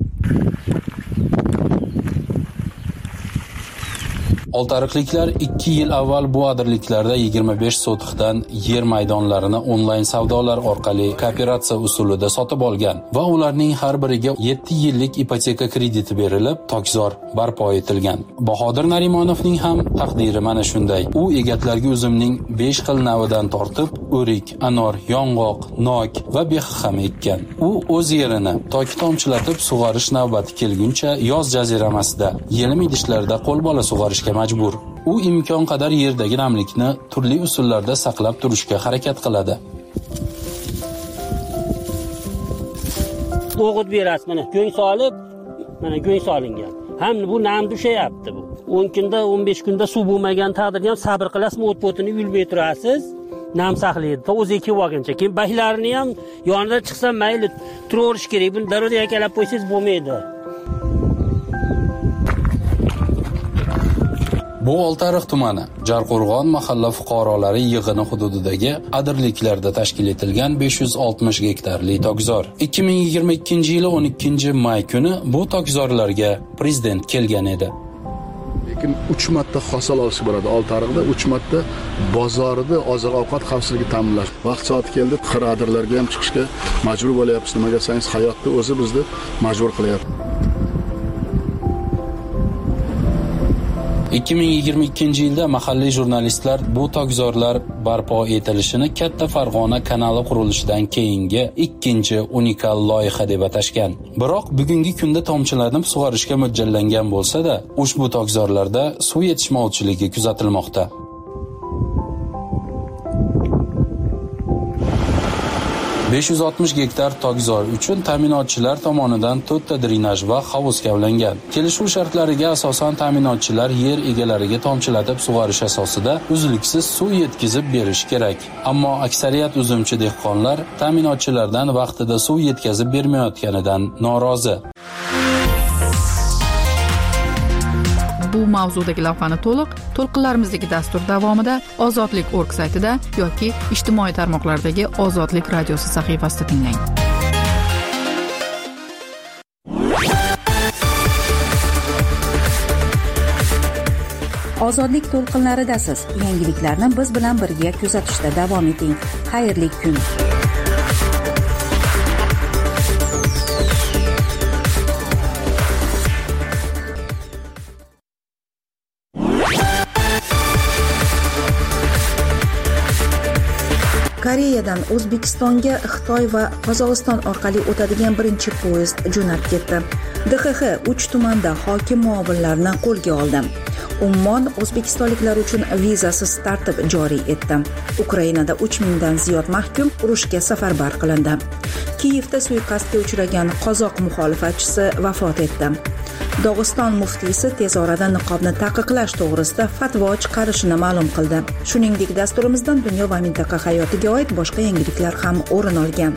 Oltiariqliklar ikki yil avval bu adirliklarda yigirma besh sotixdan yer maydonlarini onlayn savdolar orqali kooperatsiya usulida sotib olgan va ularning har biriga yetti yillik ipoteka krediti berilib, tokzor barpo etilgan. Bahodir Narimanovning ham taqdiri mana shunday. U egatlarga uzumning besh xil navidan tortib, o'rik, anor, yong'oq, nok va behi ham ekkan. U o'z yerini toki tomchilatib sug'orish navbati kelguncha yoz jaziramasida, yelim idishlarda qo'lbola sug'orishga majbur. U imkon qadar yerdagi namlikni turli usullarda saqlab turishga harakat qiladi. O'g'it berasiz, mana go'ng solib, mana go'ng solingan. Hamma bu nam dushayapti bu. o'n kunda, o'n besh kunda suv bo'lmagan taqdirda ham sabr qilasizmi, o't-o'tini yulmay turasiz. Nam saqlaydi. To o'zi kelib olgancha, keyin bahlarini ham yonida chiqsa mayli turaverish kerak. Buni darrov yakalab qo'ysangiz bo'lmaydi. Bu Oltiariq tumani Jarqo'rg'on mahalla fuqarolari yig'ini hududidagi adirliklarda tashkil etilgan besh yuz oltmish gektarli tokzor. ikki ming yigirma ikkinchi yil o'n ikkinchi may kuni bu tokzorlarga prezident kelgan edi. Lekin uch marta hosil olish bo'ladi. Oltiariqda uch marta bozorida oziq-ovqat xavfsizligi ta'minlash. Vaqt soati keldi, xiradirlarga ham chiqishga majbur bo'lyapmiz. Nimaga desangiz, hayotda o'zi bizni majbur qilyapti. ikki ming yigirma ikkinchi yilda mahalliy jurnalistlar bu tokzorlar barpo etilishini Katta Farg'ona kanali qurilishidan keyingi ikkinchi unikal loyiha deb atashgan. Biroq bugungi kunda tomchilanib sug'orishga mo'ljallangan bo'lsa-da, ushbu tokzorlarda suv yetishmovchiligi kuzatilmoqda. besh yuz oltmish gektar tokzor uchun ta'minotchilar tomonidan to'rtta drenaj va hovuz kavlangan. Kelishuv shartlariga asosan ta'minotchilar yer egalariga tomchilatib sug'orish asosida uzluksiz suv yetkazib berish kerak. Ammo aksariyat uzumchi dehqonlar ta'minotchilardan vaqtida suv yetkazib bermayotganidan norozi. Bu mavzudagi lavhani to'liq to'lqinlarimizdagi dastur davomida Ozodlik nokta org saytida yoki ijtimoiy tarmoqlardagi Ozodlik radiosi sahifasida tinglang. Ozodlik to'lqinlaridasiz. Yangiliklarni biz bilan birga kuzatishda davom eting. Xayrli kun. Koreyadan O'zbekistonga Xitoy va Qozog'iston orqali o'tadigan birinchi poyezd jo'nab ketdi. D X X uch tumanda hokim muovinlarni qo'lga oldi. Ummon o'zbekistonliklar uchun vizasiz tartib joriy etdi. Ukrainada uch mingdan ziyod mahkum urushga safarbar qilindi. Kiyevda suiqasdga uchragan qozoq muxolifatchisi vafot etdi. Dog'iston muftiysi tez orada niqobni taqiqlash to'g'risida fatvo chiqarishini ma'lum qildi. Shuningdek, dasturimizdan dunyo va mintaqa hayotiga oid boshqa yangiliklar ham o'rin olgan.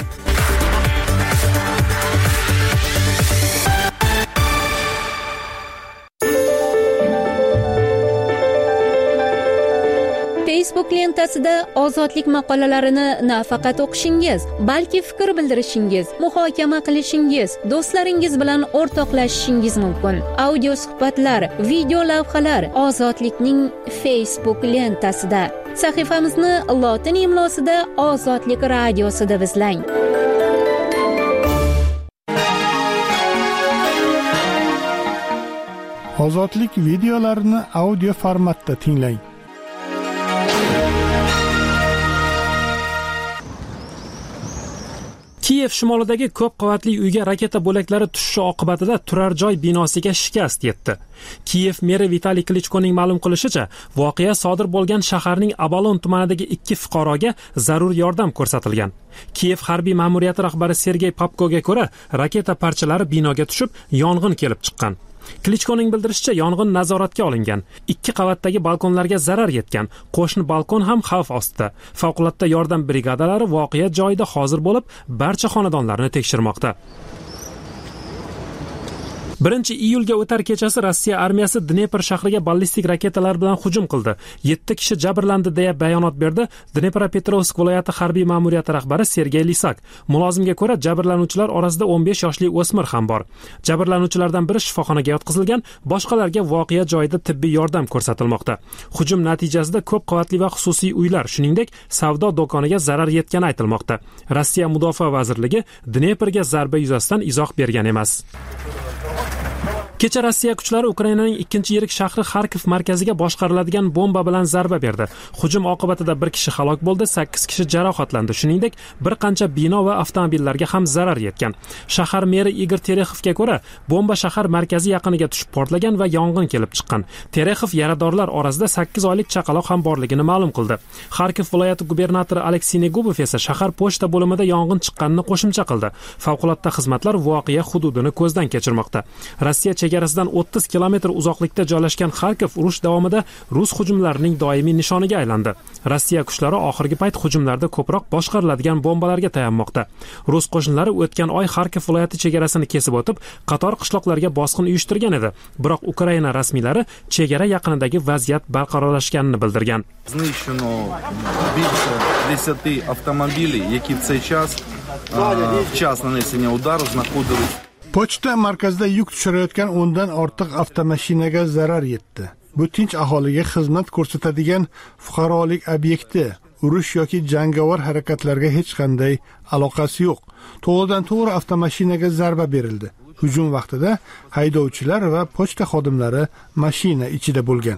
Facebook lentasida ozodlik maqolalarini nafaqat o'qishingiz, balki fikr bildirishingiz, muhokama qilishingiz, do'stlaringiz bilan o'rtoqlashishingiz mumkin. Audio suhbatlar, video lavhalar Ozodlikning Facebook lentasida. Sahifamizni lotin imlosida Ozodlik radiosi deb izlang. Ozodlik videolarini audio formatda tinglang. Kiyev shimolidagi ko'p qavatli uyga raketa bo'laklari tushishi oqibatida turar joy binosiga shikast yetdi. Kiyev meri Vitaliy Klichkoning ma'lum qilishicha, voqea sodir bo'lgan shaharning Abalon tumanidagi ikki fuqaroga zarur yordam ko'rsatilgan. Kiyev harbiy ma'muriyati rahbari Sergey Popkoga ko'ra, raketa parchalari binoga tushib, yong'in kelib chiqqan. Klichkoning bildirishicha, yong'in nazoratga olingan. Ikki qavatdagi balkonlarga zarar yetgan. Qo'shni balkon ham xavf ostida. Favqulodda yordam brigadalari voqea joyida hozir bo'lib, barcha xonadonlarni tekshirmoqda. birinchi iyulga o'tar kechasi Rossiya armiyasi Dnepr shahriga ballistik raketalar bilan hujum qildi. yetti kishi jabrlandi deya bayonot berdi Dnepropetrovsk viloyati harbiy ma'muriyati rahbari Sergey Lisak. Mulozimga ko'ra, jabrlanuvchilar orasida o'n besh yoshli o'smir ham bor. Jabrlanuvchilardan biri shifoxonaga yotqizilgan, boshqalarga voqea joyida tibbiy yordam ko'rsatilmoqda. Hujum natijasida ko'p qavatli va xususiy uylar, shuningdek, savdo do'koniga zarar yetgani aytilmoqda. Rossiya mudofaa vazirligi Dneprga zarba yuzasidan izoh bergan emas. Kecha Rossiya kuchlari Ukrainaning ikkinchi yirik shahri Xarkov markaziga boshqariladigan bomba bilan zarba berdi. Hujum oqibatida bir kishi halok bo'ldi, sakkiz kishi jarohatlandi. Shuningdek, bir qancha bino va avtomobillarga ham zarar yetgan. Shahar meri Igor Terexovga ko'ra, bomba shahar markazi yaqiniga tushib portlagan va yong'in kelib chiqqan. Terexov yaradorlar orasida sakkiz oylik chaqaloq ham borligini ma'lum qildi. Xarkov viloyati gubernatori Aleksey Negubov esa shahar pochta bo'limida yong'in chiqqanini qo'shimcha qildi. Favqulodda xizmatlar voqea hududini ko'zdan kechirmoqda. Rossiya chegarasidan o'ttiz kilometr uzoqlikda joylashgan Xarkov urush davomida rus hujumlarining doimiy nishoniga aylandi. Rossiya kuchlari oxirgi payt hujumlarda ko'proq boshqariladigan bombalarga tayanmoqda. Rus qo'shinlari o'tgan oy Xarkov viloyati chegarasini kesib o'tib, qator qishloqlarga bosqin uyushtirgan edi. Biroq Ukraina rasmiylari chegara yaqinidagi vaziyat barqarorlashganini bildirgan. Знищено більше десяти автомобілів, які в цей час в час нанесення удару знаходились. Pochta markazida yuk tushirayotgan o'ndan ortiq avtomashinaga zarar yetdi. Bu tinch aholiga xizmat ko'rsatadigan fuqarolik obyekti. Urush yoki jangovar harakatlarga hech qanday aloqasi yo'q. To'g'ridan to'g'ri avtomashinaga zarba berildi. Hujum vaqtida haydovchilar va pochta xodimlari mashina ichida bo'lgan.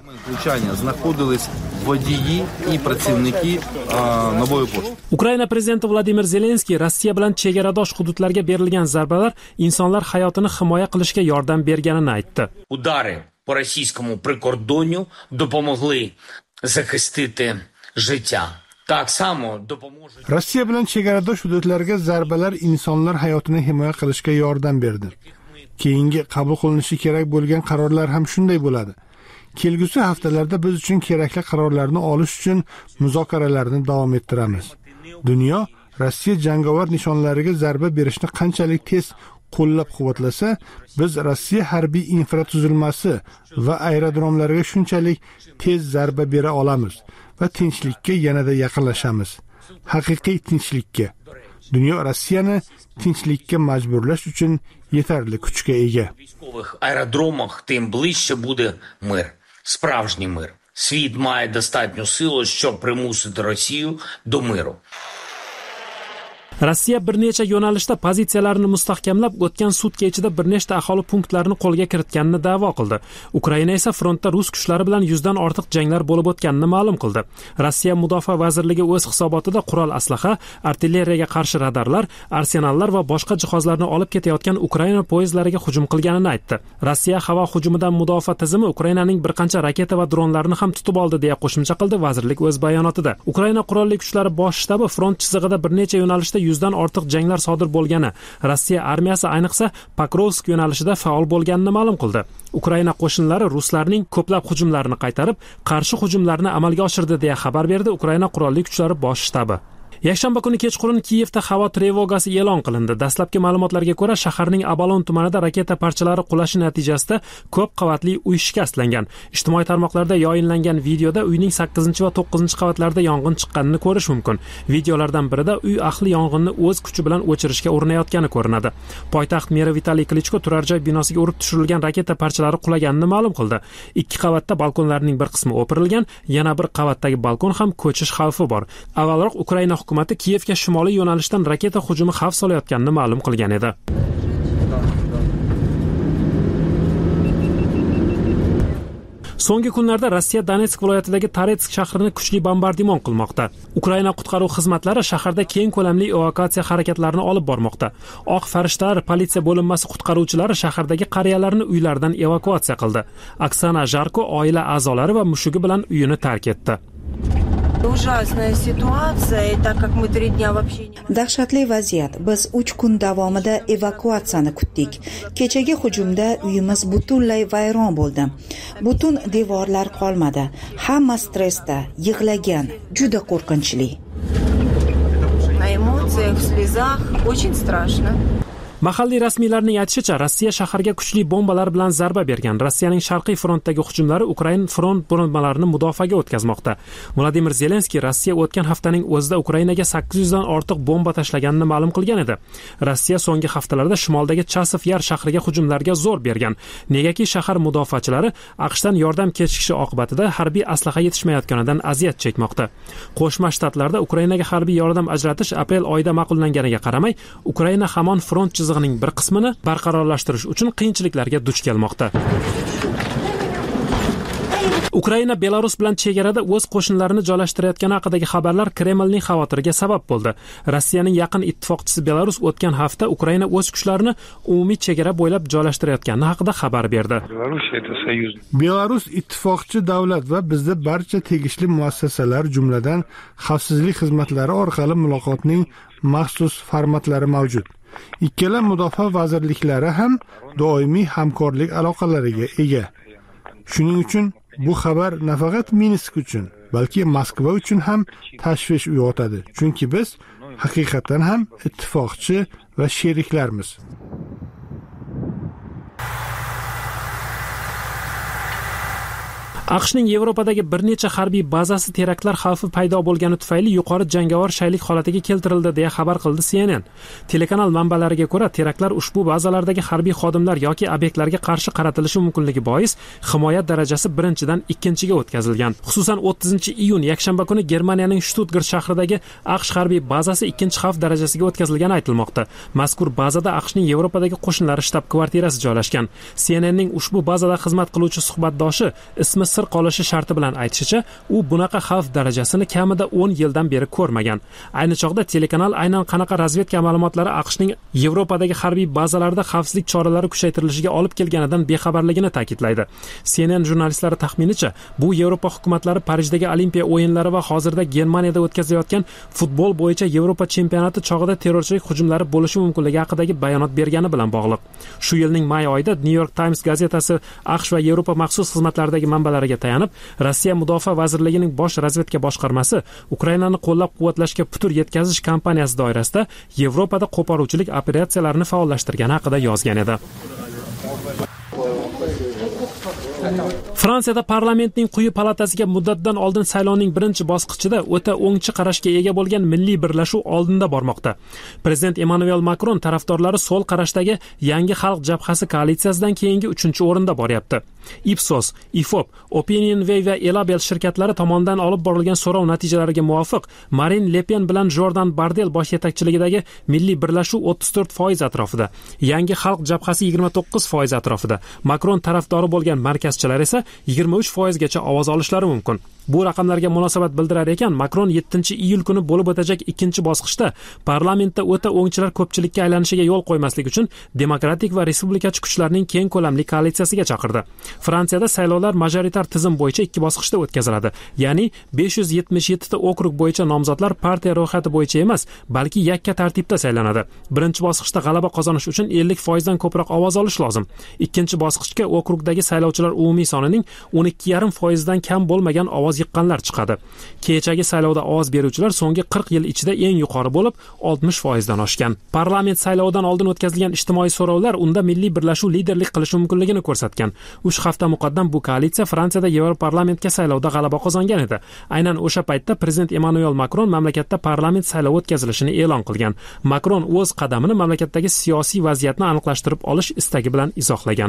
Ukraina prezidenti Vladimir Zelenskiy Rossiya bilan chegaradosh hududlarga berilgan zarbalar insonlar hayotini himoya qilishga yordam berganini aytdi. Удари по російському прикордонню допомогли захистити життя. Так само допоможуть. Rossiya bilan chegaradosh hududlarga zarbalar insonlar hayotini himoya qilishga yordam berdi. Keyingi qabul qilinishi kerak bo'lgan qarorlar ham shunday bo'ladi. Kelgusi haftalarda biz uchun kerakli qarorlarni olish uchun muzokaralarni davom ettiramiz. Dunyo Rossiya jangovar nishonlariga zarba berishni qanchalik tez qo'llab-quvvatlasa, biz Rossiya harbiy infratuzilmasi va aerodromlariga shunchalik tez zarba bera olamiz va tinchlikka yanada yaqinlashamiz. Haqiqiy tinchlikka. Dunyo Rossiyani tinchlikka majburlash uchun yetarli kuchga ega. Військових аеродромах тим ближче буде мир. Справжній мир. Світ має достатньо сили, щоб примусити Росію до миру. Rossiya bir necha yo'nalishda pozitsiyalarini mustahkamlab, o'tgan sutka ichida bir nechta aholi punktlarini qo'lga kiritganini da'vo qildi. Ukraina esa frontda rus kuchlari bilan yuzdan ortiq janglar bo'lib o'tganini ma'lum qildi. Rossiya Mudofaa vazirligi o'z hisobotida qurol aslaha, artilleriyaga qarshi radarlar, arsenallar va boshqa jihozlarni olib ketayotgan Ukraina poyezdlariga hujum qilganini aytdi. Rossiya havo hujumidan mudofaa tizimi Ukrainaning bir qancha raketa va dronlarni ham tutib oldi deya qo'shimcha qildi vazirlik o'z bayonotida. Ukraina qurolli kuchlari bosh shtabi front chizig'ida bir necha yo'nalishda yuzdan ortiq janglar sodir bo'lgani, Rossiya armiyasi ayniqsa Pokrovsk yo'nalishida faol bo'lganini ma'lum qildi. Ukraina qo'shinlari ruslarning ko'plab hujumlarini qaytarib, qarshi hujumlarni amalga oshirdi deya xabar berdi Ukraina qurolli kuchlari bosh shtabi. Yakshanba kuni kechqurun Kiyevda havo trevogasi e'lon qilindi. Dastlabki ma'lumotlarga ko'ra, shaharning Abalon tumanida raketa parchalari qulashi natijasida ko'p qavatli uy shikastlangan. Ijtimoiy tarmoqlarda yoyinlangan videoda uyning sakkizinchi va to'qqizinchi qavatlarida yong'in chiqqanini ko'rish mumkin. Videolardan birida uy ahli yong'inni o'z kuchi bilan o'chirishga urinayotgani ko'rinadi. Poytaxt meri Vitaliy Klichko turar joy binosiga urib tushirilgan raketa parchalari qulaganini ma'lum qildi. Ikki qavatda balkonlarning bir qismi o'pirilgan, yana bir qavatdagi balkon ham ko'chish xavfi bor. Avvalroq Ukraina hukumati Kiyevga shimoliy yo'nalishdan raketa hujumi xavf solayotganini ma'lum qilgan edi. So'nggi kunlarda Rossiya Donetsk viloyatidagi Taretsk shahrini kuchli bombardimon qilmoqda. Ukraina qutqaruv xizmatlari shaharda keng ko'lamli evakuatsiya harakatlarini olib bormoqda. Oq farishtalar politsiya bo'linmasi qutqaruvchilari shahardagi qariyalarni uylaridan evakuatsiya qildi. Oksana Jarko oila a'zolari va mushugi bilan uyini tark etdi. Dahshatli vaziyat. Biz uch kun davomida evakuatsiyani kutdik. Kechagi hujumda uyimiz butunlay vayron bo'ldi. Butun devorlar qolmadi. Hamma stressda, yig'lagan, juda qo'rqinchli. На эмоциях, в слезах, очень страшно. Mahalliy rasmiylarning aytishicha, Rossiya shaharga kuchli bombalar bilan zarba bergan. Rossiyaning sharqiy frontdagi hujumlari Ukraina front bo'linmalarini mudofaaga o'tkazmoqda. Vladimir Zelenskiy Rossiya o'tgan haftaning o'zida Ukrainaga sakkiz yuz dan ortiq bomba tashlaganini ma'lum qilgan edi. Rossiya so'nggi haftalarda shimoldagi Chasov Yar shahriga hujumlarga zo'r bergan. Negaki shahar mudofaachilari AQShdan yordam kechikishi oqibatida harbiy aslaha yetishmayotganidan aziyat chekmoqda. Qo'shma Shtatlarda Ukrainaga harbiy yordam ajratish aprel oyida ma'qullanganiga qaramay, Ukraina hamon front ning bir qismini barqarorlashtirish uchun qiyinchiliklarga duch kelmoqda. Ukraina Belarus bilan chegarada o'z qo'shinlarini joylashtirayotgani haqidagi xabarlar Kremlning xavotiriga sabab bo'ldi. Rossiyaning yaqin ittifoqchisi Belarus o'tgan hafta Ukraina o'z kuchlarini umumiy chegara bo'ylab joylashtirayotgani haqida xabar berdi. Belarus ittifoqchi davlat va bizda barcha tegishli muassasalar, jumladan xavfsizlik xizmatlari orqali muloqotning maxsus formatlari mavjud. Ikkala mudofaa vazirliklari ham doimiy hamkorlik aloqalariga ega. Shuning uchun bu xabar nafaqat Minsk uchun, balki Moskva uchun ham tashvish uyg'otadi. Chunki biz haqiqatan ham ittifoqchi va sheriklarmiz. aqshning Yevropadagi bir necha harbiy bazasi teraktlar xavfi paydo bo'lgani tufayli yuqori jangovar shaylik holatiga keltirildi deya xabar qildi C N N. Telekanal manbalariga ko'ra, teraktlar ushbu bazalardagi harbiy xodimlar yoki obyektlarga qarshi qaratilishi mumkinligi bois himoya darajasi birinchidan ikkinchiga o'tkazilgan. Xususan o'ttizinchi iyun yakshanba kuni Germaniyaning Stuttgart shahridagi AQSh harbiy bazasi ikkinchi xavf darajasiga o'tkazilgani aytilmoqda. Mazkur bazada AQShning Yevropadagi qo'shinlari shtab-kvartirasi joylashgan. C N Nning ushbu bazada xizmat qiluvchi suhbatdoshi ismi sir qolishi sharti bilan aytishicha, u bunaqa xavf darajasini kamida o'n yildan beri ko'rmagan. Ayni chog'da telekanal aynan qanaqa razvedka ma'lumotlari AQShning Yevropadagi harbiy bazalarida xavfsizlik choralari kuchaytirilishiga olib kelganidan bexabarligini ta'kidlaydi. C N N jurnalistlari taxminicha, bu Yevropa hukumatlari Parijdagi Olimpiya o'yinlari va hozirda Germaniyada o'tkazilayotgan futbol bo'yicha Yevropa chempionati chog'ida terrorchilik hujumlari bo'lishi mumkinligi haqidagi bayonot bergani bilan bog'liq. Shu yilning may oyida New York Times gazetasi AQSh va Yevropa maxsus xizmatlaridagi manbalariga tayanib, Rossiya Mudofaa vazirligining bosh razvedka boshqarmasi Ukrainani qo'llab-quvvatlashga putur yetkazish kampaniyasi doirasida Yevropada qo'poruvchilik operatsiyalarini faollashtirgani haqida yozgan edi. Fransiyada parlamentning quyi palatasiga muddatdan oldin saylovning birinchi bosqichida o'ta o'ngchi qarashga ega bo'lgan milliy birlashuv oldinda bormoqda. Prezident Emmanuel Macron tarafdorlari so'l qarashdagi Yangi xalq jabhasi koalitsiyasidan keyingi uchinchi o'rinda boryapti. Ipsos, Ifop, Opinionway va Elabel shirkatlari tomonidan olib borilgan so'rov natijalariga muvofiq Marine Le Pen bilan Jordan Bardel bosh yetakchiligidagi milliy birlashuv o'ttiz to'rt foiz atrofida, Yangi xalq jabhasi yigirma to'qqiz foiz atrofida, Macron tarafdori bo'lgan markazchilar esa yigirma uch foizgacha ovoz olishlari mumkin. Bu raqamlarga munosabat bildirar ekan, Macron yettinchi iyul kuni bo'lib o'tacak ikkinchi bosqichda parlamentda o'ta o'ngchilar ko'pchilikka aylanishiga yo'l qo'ymaslik uchun demokratik va respublikachi kuchlarning keng ko'lamli koalitsiyasiga chaqirdi. Fransiyada saylovlar majoritar tizim bo'yicha ikki bosqichda o'tkaziladi. Ya'ni besh yuz yetmish yetti ta okrug bo'yicha nomzodlar partiya ro'yxati bo'yicha emas, balki yakka tartibda saylanadi. Birinchi bosqichda g'alaba qozonish uchun ellik foizdan ko'proq ovoz olish lozim. Ikkinchi bosqichga okrugdagi saylovchilar umumiy sonining o'n ikki yarim foizdan kam bo'lmagan ovoz yiqqanlar chiqadi. Kechagi saylovda ovoz beruvchilar so'nggi qirq yil ichida eng yuqori bo'lib, oltmish foizdan oshgan. Parlament saylovidan oldin o'tkazilgan ijtimoiy so'rovlar unda milliy birlashuv liderlik qilishi mumkinligini ko'rsatgan. uch hafta muqaddam bu koalitsiya Fransiyada Yevroparlamentga saylovda g'alaba qozongan edi. Aynan o'sha paytda prezident Emmanuel Macron mamlakatda parlament saylovi o'tkazilishini e'lon qilgan. Macron o'z qadamini mamlakatdagi siyosiy vaziyatni aniqlashtirib olish istagi bilan izohlagan.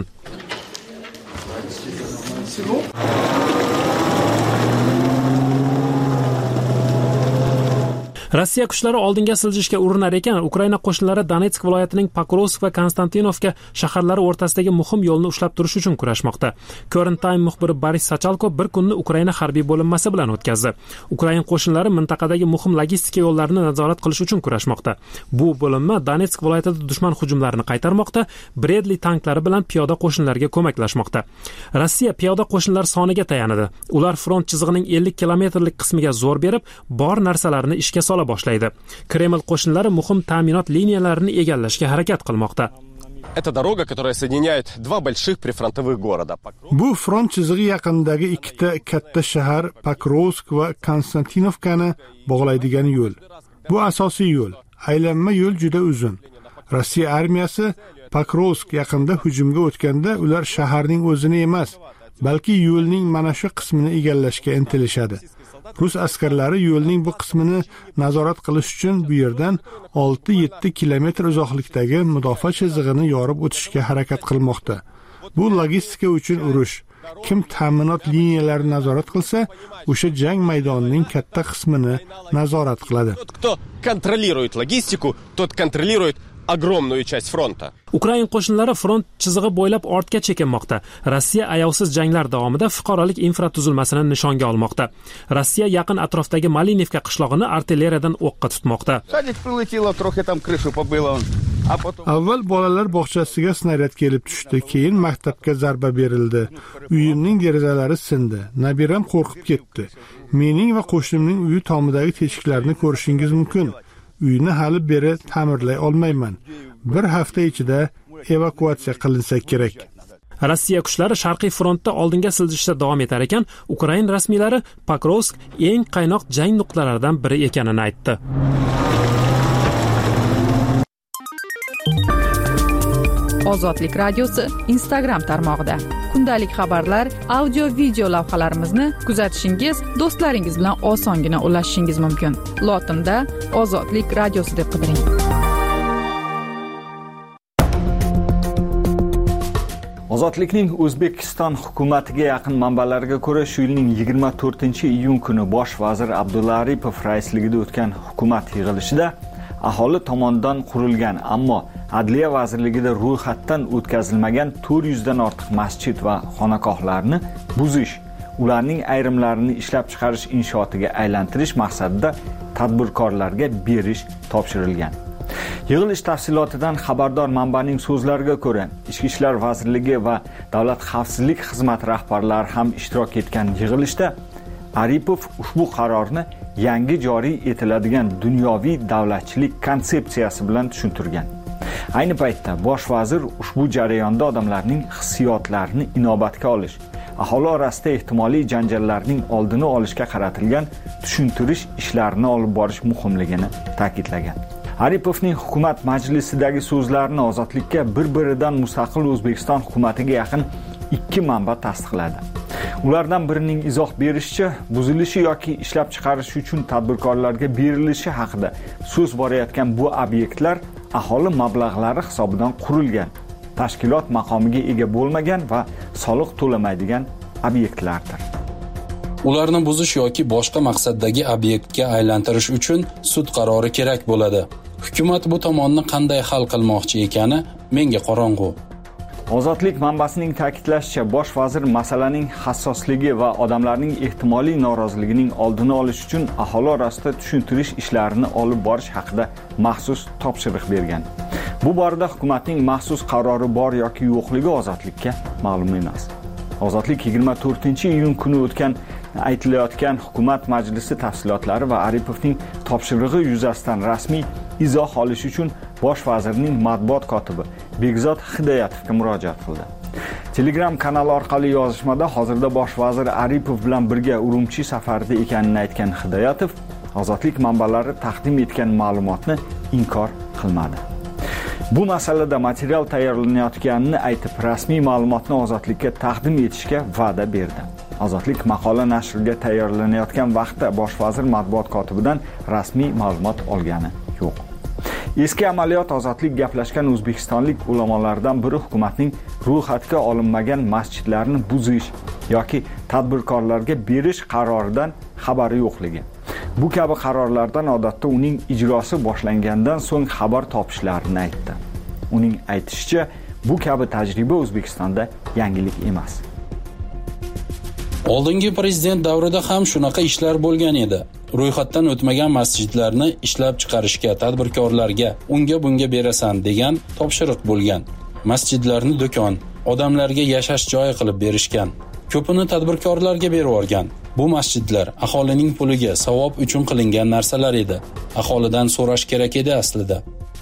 Rossiya kuchlari oldinga siljishga urinar ekan, Ukraina qo'shinlari Donetsk viloyatining Pokrovsk va Konstantinovka shaharlari o'rtasidagi muhim yo'lni ushlab turish uchun kurashmoqda. Current Time muxbiri Boris Sachalko bir kunni Ukraina harbiy bo'linmasi bilan o'tkazdi. Ukraina qo'shinlari mintaqadagi muhim logistika yo'llarini nazorat qilish uchun kurashmoqda. Bu bo'linma Donetsk viloyatida dushman hujumlarini qaytarmoqda, Bredli tanklari bilan piyoda qo'shinlarga ko'maklashmoqda. Rossiya piyoda qo'shinlar soniga tayanadi. Ular front chizig'ining ellik kilometrlik qismiga zo'r berib, bor narsalarni ishga soladi boshlaydi. Kreml qo'shinlari muhim ta'minot liniyalarini egallashga harakat qilmoqda. Это дорога, которая соединяет два больших прифронтовых города. Bu front chizig'i yaqinidagi ikkita katta shahar Pokrovsk va Konstantinovkani bog'laydigan yo'l. Bu asosiy yo'l. Aylanma yo'l juda uzun. Rossiya armiyasi Pokrovsk yaqinida hujumga o'tganda ular shaharning o'zini emas, balki yo'lning mana shu qismini egallashga intilishadi. Rus askarlari yo'lning bu qismini nazorat qilish uchun bu yerdan olti yetti kilometr uzoqlikdagi mudofaa chizig'ini yorib o'tishga harakat qilmoqda. Bu logistika uchun urush. Kim ta'minot liniyalarini nazorat qilsa, o'sha jang maydonining katta qismini nazorat qiladi. Кто контролирует логистику, тот контролирует огромную часть фронта. Ukraina qo'shinlari front chizig'i bo'ylab ortga chekinmoqda. Rossiya ayovsiz janglar davomida fuqarolik infratuzilmasini nishonga olmoqda. Rossiya yaqin atrofdagi Malinivka qishlog'ini artilleriyadan o'qqa tutmoqda. Avval bolalar bog'chasiga snaryad kelib tushdi, keyin maktabga zarba berildi. Uyimning derazalari sindi. Nabiram qo'rqib ketdi. Mening va qo'shnimning uyi tomidagi teshiklarni ko'rishingiz mumkin. Uyni hali beri ta'mirlay olmayman. Bir hafta ichida evakuatsiya qilinsa kerak. Rossiya kuchlari Sharqiy frontda oldinga siljishda davom etar ekan, Ukraina rasmiylari Pokrovsk eng qaynoq jang nuqtalaridan biri ekanini aytdi. Ozodlik radiosi Instagram tarmog'ida. Kundalik xabarlar, audio video lavhalarimizni kuzatishingiz, do'stlaringiz bilan osongina ulashishingiz mumkin. Lotinda Ozodlik radiosi deb qidiring. Ozodlikning O'zbekiston hukumatiga yaqin manbalarga ko'ra, shu yilning yigirma to'rtinchi iyun kuni bosh vazir Abdulla Aripov raisligida o'tgan hukumat yig'ilishida aholi tomonidan qurilgan, ammo Adliya vazirligida ro'yxatdan o'tkazilmagan to'rt yuz dan ortiq masjid va xonaqohlarni buzish, ularning ayrimlarini ishlab chiqarish inshootiga aylantirish maqsadida tadbirkorlarga berish topshirilgan. Yig'ilish tafsilotidan xabardor manbaning so'zlariga ko'ra, Ichki ishlar vazirligi va Davlat xavfsizlik xizmati rahbarlari ham ishtirok etgan yig'ilishda Aripov ushbu qarorni yangi joriy etiladigan dunyoviy davlatchilik konsepsiyasi bilan tushuntirgan. Ayni paytda bosh vazir ushbu jarayonda odamlarning hissiyotlarini inobatga olish, aholi orasida ehtimoliy janjallarning oldini olishga qaratilgan tushuntirish ishlarini olib borish muhimligini ta'kidlagan. Aripovning hukumat majlisidagi so'zlarini Ozodlikka bir-biridan mustaqil O'zbekiston hukumatiga yaqin ikki manba tasdiqladi. Ulardan birining izoh berishicha, buzilishi yoki ishlab chiqarish uchun tadbirkorlarga berilishi haqida so'z borayotgan bu obyektlar aholi mablag'lari hisobidan qurilgan, tashkilot maqomiga ega bo'lmagan va soliq to'lamaydigan obyektlardir. Ularni buzish yoki boshqa maqsaddagi obyektga aylantirish uchun sud qarori kerak bo'ladi. Hukumat bu tomonni qanday hal qilmoqchi ekani menga qorong'u. Ozodlik manbasining ta'kidlashicha, bosh vazir masalaning hassosligi va odamlarning ehtimoliy noroziligining oldini olish uchun aholi orasida tushuntirish ishlarini olib borish haqida maxsus topshiriq bergan. Bu borada hukumatning maxsus qarori bor yoki yo'qligi Ozodlikka ma'lum emas. Ozodlik yigirma to'rtinchi iyun kuni o'tgan aytilayotgan hukumat majlisi tafsilotlari va Aripovning topshirig'i yuzasidan rasmiy izoh olish uchun bosh vazirning matbuot kotibi Begzod Hidoyatovga murojaat qildi. Telegram kanali orqali yozishmada hozirda bosh vazir Aripov bilan birga Urumchi safarida ekanini aytgan Hidoyatov Ozodlik manbalari taqdim etgan ma'lumotni inkor qilmadi. Bu masalada material tayyorlanayotganini aytib, rasmiy ma'lumotni Ozodlikka taqdim etishga va'da berdi. Ozodlik maqola nashriga tayyorlanayotgan vaqtda bosh vazir matbuot kotibidan rasmiy ma'lumot olgani yo'q. Eski amaliyot Ozodlik gaplashgan o'zbekistonlik ulamolardan biri hukumatning ro'yxatga olinmagan masjidlarni buzish yoki tadbirkorlarga berish qaroridan xabari yo'qligi. Bu kabi qarorlardan odatda uning ijrosi boshlangandan so'ng xabar topishlarini aytdi. Uning aytishicha, bu kabi tajriba O'zbekistonda yangilik emas. Oldingi prezident davrida ham shunaqa ishlar bo'lgan edi. Ro'yxatdan o'tmagan masjidlarni ishlab chiqarishga tadbirkorlarga unga bunga berasan degan topshiriq bo'lgan. Masjidlarni do'kon, odamlarga yashash joyi qilib berishgan. Ko'pini tadbirkorlarga berib yuborgan. Bu masjidlar aholining puliga savob uchun qilingan narsalar edi. Aholidan so'rash kerak edi aslida.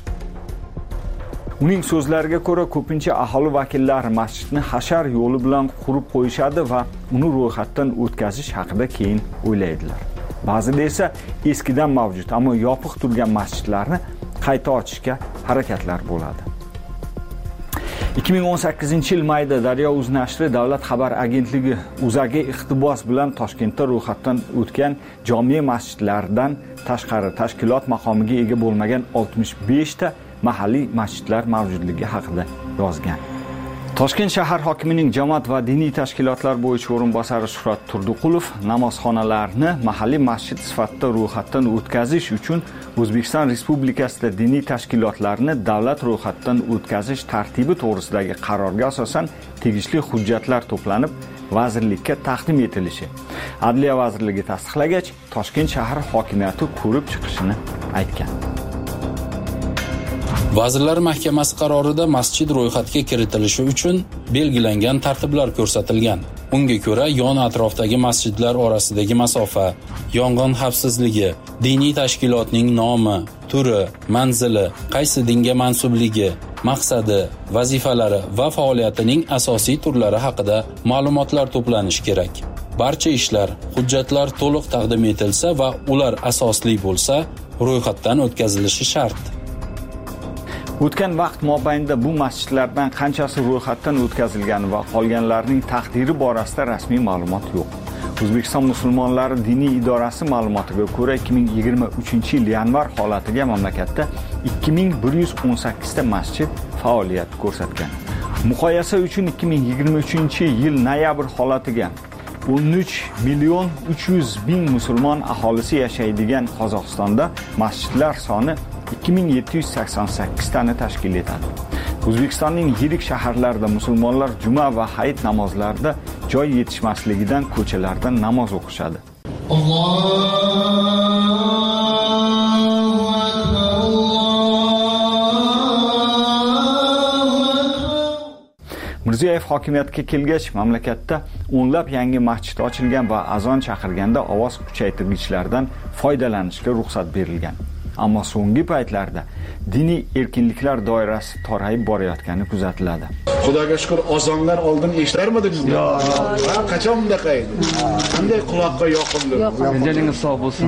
Uning so'zlariga ko'ra, ko'pincha aholi vakillari masjidni hashar yo'li bilan qurib qo'yishadi va uni ro'yxatdan o'tkazish haqida keyin o'ylaydilar. Ba'zida esa eskidan mavjud, ammo yopiq turgan masjidlarni qayta ochishga harakatlar bo'ladi. ikki ming o'n sakkizinchi yil mayida Daryo.uz nashri Davlat xabar agentligi UZAga iqtibos bilan Toshkentda ro'yxatdan o'tgan jome masjidlardan tashqari tashkilot maqomiga ega bo'lmagan oltmish besh ta mahalliy masjidlar mavjudligi haqida yozgan. Toshkent shahar hokimining jamoat va diniy tashkilotlar bo'yicha o'rinbosari Shuhrat Turdiqulov namozxonalarni mahalliy masjid sifatida ro'yxatdan o'tkazish uchun O'zbekiston Respublikasida diniy tashkilotlarni davlat ro'yxatdan o'tkazish tartibi to'g'risidagi qarorga asosan tegishli hujjatlar to'planib vazirlikka taqdim etilishi, Adliya vazirligi tasdiqlagach, Toshkent shahar hokimiyati ko'rib chiqishini aytgan. Vazirlar Mahkamasi qarorida masjid ro'yxatga kiritilishi uchun belgilangan tartiblar ko'rsatilgan. Unga ko'ra, yon atrofdagi masjidlar orasidagi masofa, yong'in xavfsizligi, diniy tashkilotning nomi, turi, manzili, qaysi dinga mansubligi, maqsadi, vazifalari va faoliyatining asosiy turlari haqida ma'lumotlar to'planishi kerak. Barcha ishlar, hujjatlar to'liq taqdim etilsa va ular asosli bo'lsa, ro'yxatdan o'tkazilishi shart. O'tgan vaqt mobaynida bu masjidlardan qanchasi ro'yxatdan o'tkazilgani va qolganlarining taqdiri borasida rasmiy ma'lumot yo'q. O'zbekiston musulmonlari diniy idorasi ma'lumotiga ko'ra ikki ming yigirma uchinchi yil yanvar holatiga mamlakatda ikki ming bir yuz o'n sakkiz ta masjid faoliyat ko'rsatgan. Muqoyasa uchun ikki ming yigirma uchinchi yil noyabr holatiga o'n uch million uch yuz ming musulmon aholisi yashaydigan Qozog'istonda masjidlar soni ikki ming yetti yuz sakson sakkiz tani tashkil etadi. O'zbekistonning yirik shaharlarida musulmonlar juma va hayit namozlarida joy yetishmasligidan ko'chalarda namoz o'qishadi. Mirziyoyev hokimiyatga kelgach, mamlakatda o'nlab yangi masjid ochilgan va azon chaqirganda ovoz kuchaytirgichlardan foydalanishga ruxsat berilgan. Ammo so'nggi paytlarda diniy erkinliklar doirasi torayib borayotgani kuzatiladi. Xudoga shukr, azonlar oldin eshitarmidik? Yo'q. Qachon bunday edi? Qanday quloqqa yoqimli? Joningiz sog' bo'lsin.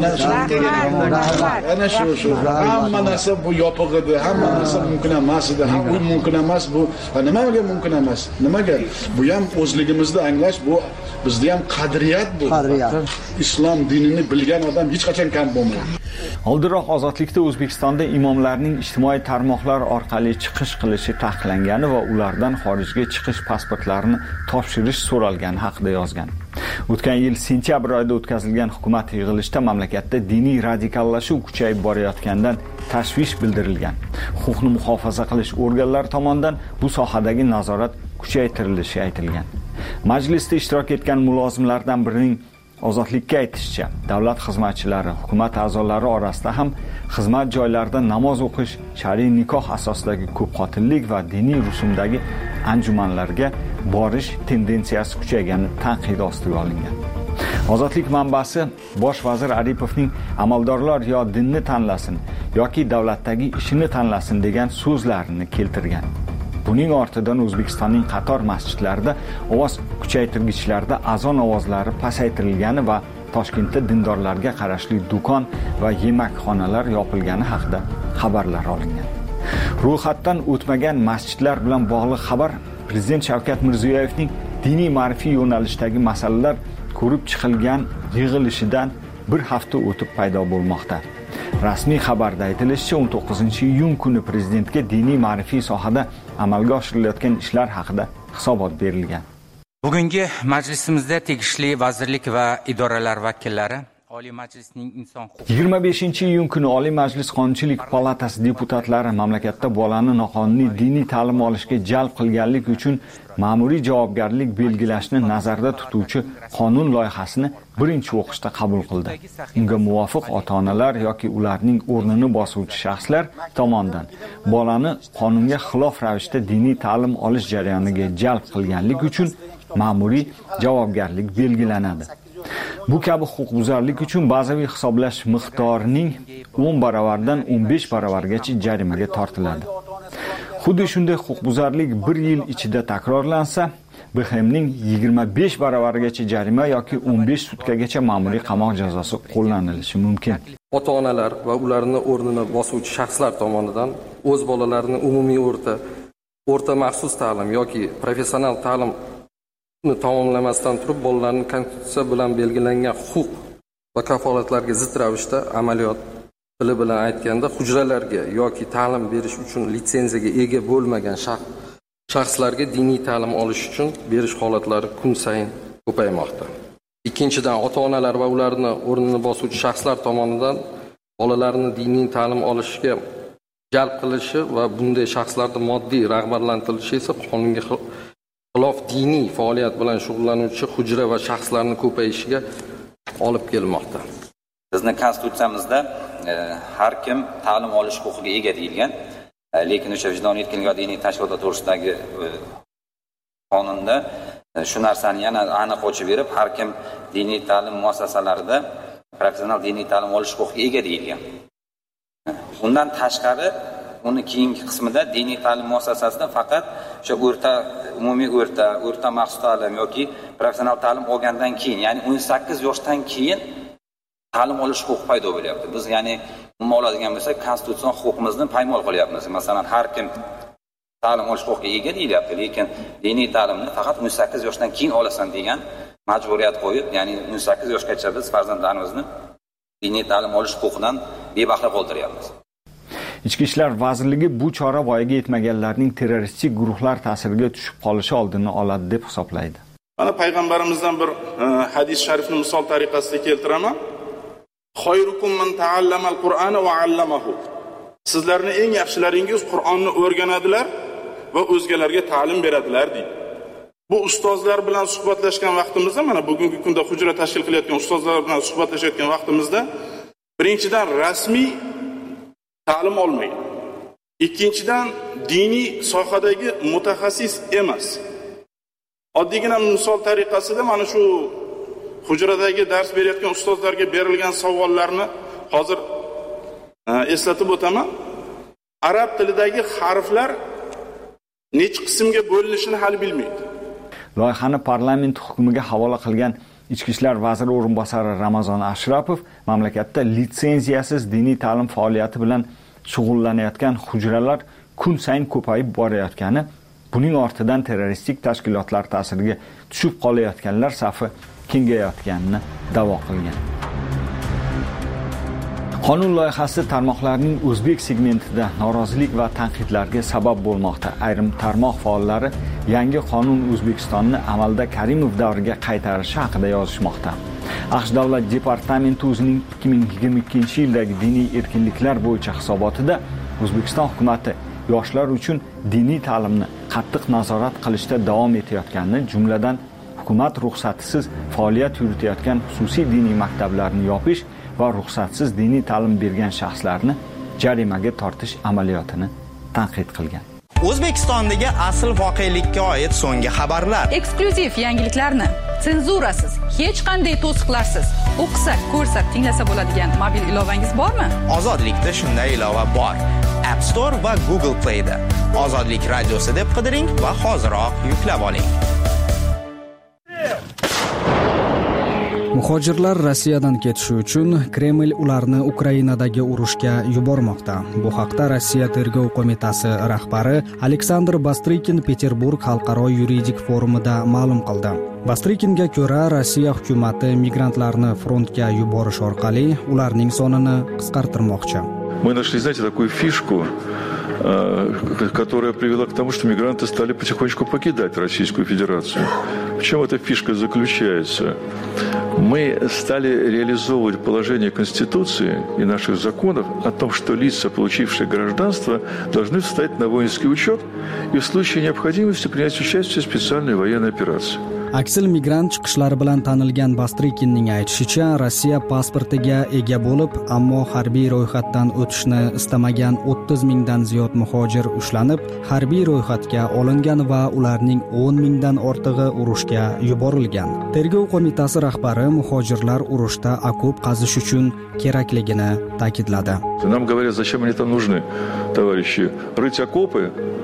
Ana shu shu. Hamma narsa bu yopiq edi, hamma narsa mumkin emas edi. Bu mumkin emas, bu nimaga mumkin emas? Nimaga? Bu ham o'zligimizni anglash, bu bizda ham qadriyat bu. Qadriyat. Islom dinini bilgan odam hech qachon kam bo'lmaydi. Oldinroq ozodlikda O'zbekistonda imomlarning ijtimoiy tarmoqlar orqali chiqish qilishi taqiqlangani va ulardan xorijga chiqish pasportlarini topshirish so'ralgani haqida yozgan. O'tgan yil sentyabr oyida o'tkazilgan hukumat yig'ilishida mamlakatda diniy radikallashuv kuchayib borayotganidan tashvish bildirilgan. Huquqni muhofaza qilish organlari tomonidan bu sohadagi nazorat kuchaytirilishi aytilgan. Majlisda ishtirok etgan mulozimlardan birining ozodlikka aytishicha, davlat xizmatchilari, hukumat a'zolari orasida ham xizmat joylarida namoz o'qish, shar'iy nikoh asosidagi ko'pxotinlik va diniy rusumdagi anjumanlarga borish tendensiyasi kuchaygani tanqid ostiga olingan. Ozodlik manbasi Bosh vazir Aripovning amaldorlar yo dinni tanlasin yoki davlatdagi ishini tanlasin degan so'zlarini keltirgan. Buning ortidan O'zbekistonning qator masjidlarida ovoz kuchaytirgichlarda azon ovozlari pasaytirilgani va Toshkentda dindorlarga qarashli do'kon va yemakxonalar yopilgani haqida xabarlar olingan. Ro'yxatdan o'tmagan masjidlar bilan bog'liq xabar Prezident Shavkat Mirziyoyevning diniy ma'rifiy yo'nalishdagi masalalar ko'rib chiqilgan yig'ilishidan bir hafta o'tib paydo bo'lmoqda. Rasmiy xabarda aytilishicha, o'n to'qqizinchi iyun kuni prezidentga diniy ma'rifiy sohada amalga oshirilayotgan ishlar haqida hisobot berilgan. Bugungi majlisimizda tegishli vazirlik va idoralar vakillari, Oliy Majlisning inson huquqlari yigirma beshinchi iyun kuni Oliy Majlis Qonunchilik palatasi deputatlari mamlakatda bolani noqonuniy diniy ta'lim olishga jalb qilganlik uchun ma'muriy javobgarlik belgilashni nazarda tutuvchi qonun loyihasini birinchi o'qishda qabul qildi. Unga muvofiq ota-onalar yoki ularning o'rnini bosuvchi shaxslar tomonidan bolani qonunga xilof ravishda diniy ta'lim olish jarayoniga jalb qilganlik uchun ma'muriy javobgarlik belgilanadi. Bu kabi huquqbuzarlik uchun bazaviy hisoblash miqdorining o'n baravaridan o'n besh baravargacha jarimaga tortiladi. Xuddi shunday huquqbuzarlik bir yil ichida takrorlansa, B X Mning yigirma besh baravarigacha jarima yoki o'n besh sutkagacha ma'muriy qamoq jazosi qo'llanilishi mumkin. Ota-onalar va ularning o'rnini bosuvchi shaxslar tomonidan o'z bolalarini umumiy o'rta, o'rta maxsus ta'lim yoki professional ta'lim tamomlamasdan turib bolalarning konstitutsiya bilan belgilangan huquq va kafolatlarga zid ravishda amaliyot tili bilan aytganda hujralarga yoki ta'lim berish uchun litsenziyaga ega bo'lmagan shaxslarga diniy ta'lim olish uchun berish holatlari kun sayin ko'paymoqda. Ikkinchidan, ota-onalar va ularning o'rnini bosuvchi shaxslar tomonidan bolalarni diniy ta'lim olishga jalb qilishi va bunday shaxslarning moddiy rag'batlantirilishi esa qonunga xilof diniy faoliyat bilan shug'ullanuvchi hujra va shaxslarning ko'payishiga olib kelmoqda. Bizning konstitutsiyamizda e, har kim ta'lim olish huquqiga ega deyilgan, e, lekin o'sha vijdoniy erkinlik va diniy tashkilotlar to'g'risidagi e, qonunda e, shu narsani yana aniq ochib berib, har kim diniy ta'lim muassasalarida professional diniy ta'lim olish huquqiga ega deyilgan. Bundan tashqari, uni keyingi qismida diniy ta'lim muassasasida faqat o'sha o'rta umumiy o'rta, o'rta maxsus ta'lim yoki professional ta'lim olgandan keyin, ya'ni o'n sakkiz yoshdan keyin ta'lim olish huquqi paydo bo'lyapti. Biz ya'ni umuman oladigan bo'lsak, konstitutsion huquqimizni paymol qilyapmiz. Masalan, har kim ta'lim olish huquqiga ega deyilyapti, lekin diniy ta'limni faqat o'n sakkiz yoshdan keyin olasan degan majburiyat qo'yib, ya'ni o'n sakkiz yoshgacha biz farzandlarimizni diniy ta'lim olish huquqidan bebahra qoldiryapmiz. Ichki ishlar vazirligi bu chora voyaga yetmaganlarning terroristik guruhlar ta'siriga tushib qolishi oldini oladi deb hisoblaydi. Mana payg'ambarimizdan bir hadis sharifni misol tariqasida keltiraman. Xayrukum man ta'allama al-Qur'ana va 'allamahu. Sizlarning eng yaxshilaringiz Qur'onni o'rganadilar va o'zgalarga ta'lim beradilar deydi. Bu ustozlar bilan suhbatlashgan vaqtimizda, mana bugungi kunda hujra tashkil qilayotgan ustozlar bilan suhbatlashayotgan vaqtimizda birinchidan rasmiy ta'lim olmagan. Ikkinchidan diniy sohadagi mutaxassis emas. Oddiygina misol tariqasida mana shu hujradagi dars berayotgan ustozlarga berilgan savollarni hozir eslatib o'taman. Arab tilidagi harflar necha qismga bo'linishini hali bilmaydi. Loyihani parlament hukumiga havola qilgan Ichki ishlar vaziri o'rinbosari Ramazon Ashrapov mamlakatda litsenziyasiz diniy ta'lim faoliyati bilan shug'ullanayotgan hujralar kun sayin ko'payib borayotgani, buning ortidan terroristik tashkilotlar ta'siriga tushib qolayotganlar safi kengayotganini da'vo qilgan. Qonun loyihasi tarmoqlarning o'zbek segmentida norozilik va tanqidlarga sabab bo'lmoqda. Ayrim tarmoq faollari yangi qonun O'zbekistonni amalda Karimov davriga qaytarishi haqida yozishmoqda. AQSh davlat departamenti o'zining ikki ming yigirma ikkinchi yildagi diniy erkinliklar bo'yicha hisobotida O'zbekiston hukumatı yoshlar uchun diniy ta'limni qattiq nazorat qilishda davom etayotganini, jumladan hukumat ruxsatisiz faoliyat yuritayotgan xususiy diniy maktablarni yopish va ruxsatsiz diniy ta'lim bergan shaxslarni jarimaga tortish amaliyotini tanqid qilgan. O'zbekistondagi asl voqelikka oid so'nggi xabarlar, eksklyuziv yangiliklarni senzurasiz, hech qanday to'siqlarsiz o'qisak, ko'rsak, tinglasa bo'ladigan mobil ilovangiz bormi? Ozodlikda shunday ilova bor. App Store va Google Play da Ozodlik radiosi deb qidiring va hoziroq yuklab oling. Muhojirlar Rossiyadan ketishi uchun Kreml ularni Ukrainadagi urushga yubormoqda. Bu haqda Rossiya tergov qo'mitasi rahbari Aleksandr Bastrikin Peterburg xalqaro yuridik forumida ma'lum qildi. Bastrikinga ko'ra, Rossiya hukumati migrantlarni frontga yuborish orqali ularning sonini qisqartirmoqchi. Мы нашли, знаете, такую фишку, которая привела к тому, что мигранты стали потихонечку покидать Российскую Федерацию. В чем эта фишка заключается? Мы стали реализовывать положение Конституции и наших законов о том, что лица, получившие гражданство, должны встать на воинский учет и в случае необходимости принять участие в специальной военной операции. Aksil migrant chiqishlari bilan tanilgan Bastrikinning aytishicha, Rossiya pasportiga ega bo'lib, ammo harbiy ro'yxatdan o'tishni istamagan o'ttiz mingdan ziyod muhojir ushlanib, harbiy ro'yxatga olingan va ularning o'n mingdan ortig'i urushga yuborilgan. Tergov qo'mitasi rahbari muhojirlar urushda okop qazish uchun kerakligini ta'kidladi. Нам говорят, зачем они там нужны, товарищи? Рыть окопы,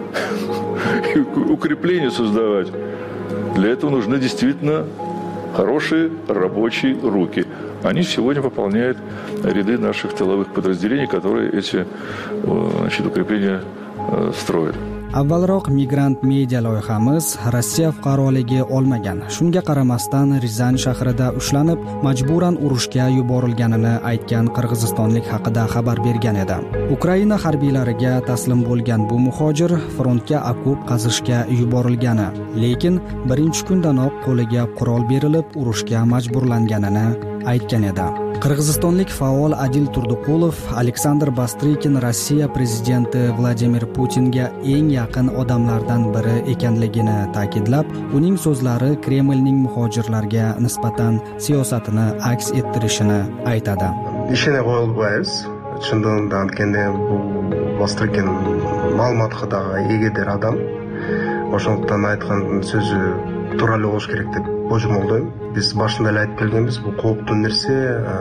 укрепления создавать. Для этого нужны действительно хорошие рабочие руки. Они сегодня пополняют ряды наших тыловых подразделений, которые эти, значит, укрепления строят. Avvalroq migrant media loyihamiz Rossiya fuqaroligi olmagan. Shunga qaramasdan Rizan shahrida ushlanib, majburan urushga yuborilganini aytgan qirg'izistonlik haqida xabar bergan edi. Ukraina harbiylariga taslim bo'lgan bu muhojir frontga okop qazishga yuborilgani, lekin birinchi kundanoq qo'liga qurol berilib, urushga majburlanganini aytgan edi. Qirg'izistonlik faol Adil Turduqulov Aleksandr Bastrikin Rossiya prezidenti Vladimir Putinga eng yaqin odamlardan biri ekanligini ta'kidlab, uning so'zlari Kremlning muhojirlarga nisbatan siyosatini aks ettirishini aytadi. Ishini qo'yilmaymiz. Shundan aytganda bu Bastrikin ma'lumotga egadir adam. O'shandan aytgan so'zi to'g'ri bo'lish kerak deb bo'jmoqdim. Biz boshында aytib kelganmiz, bu qo'rqitgan narsa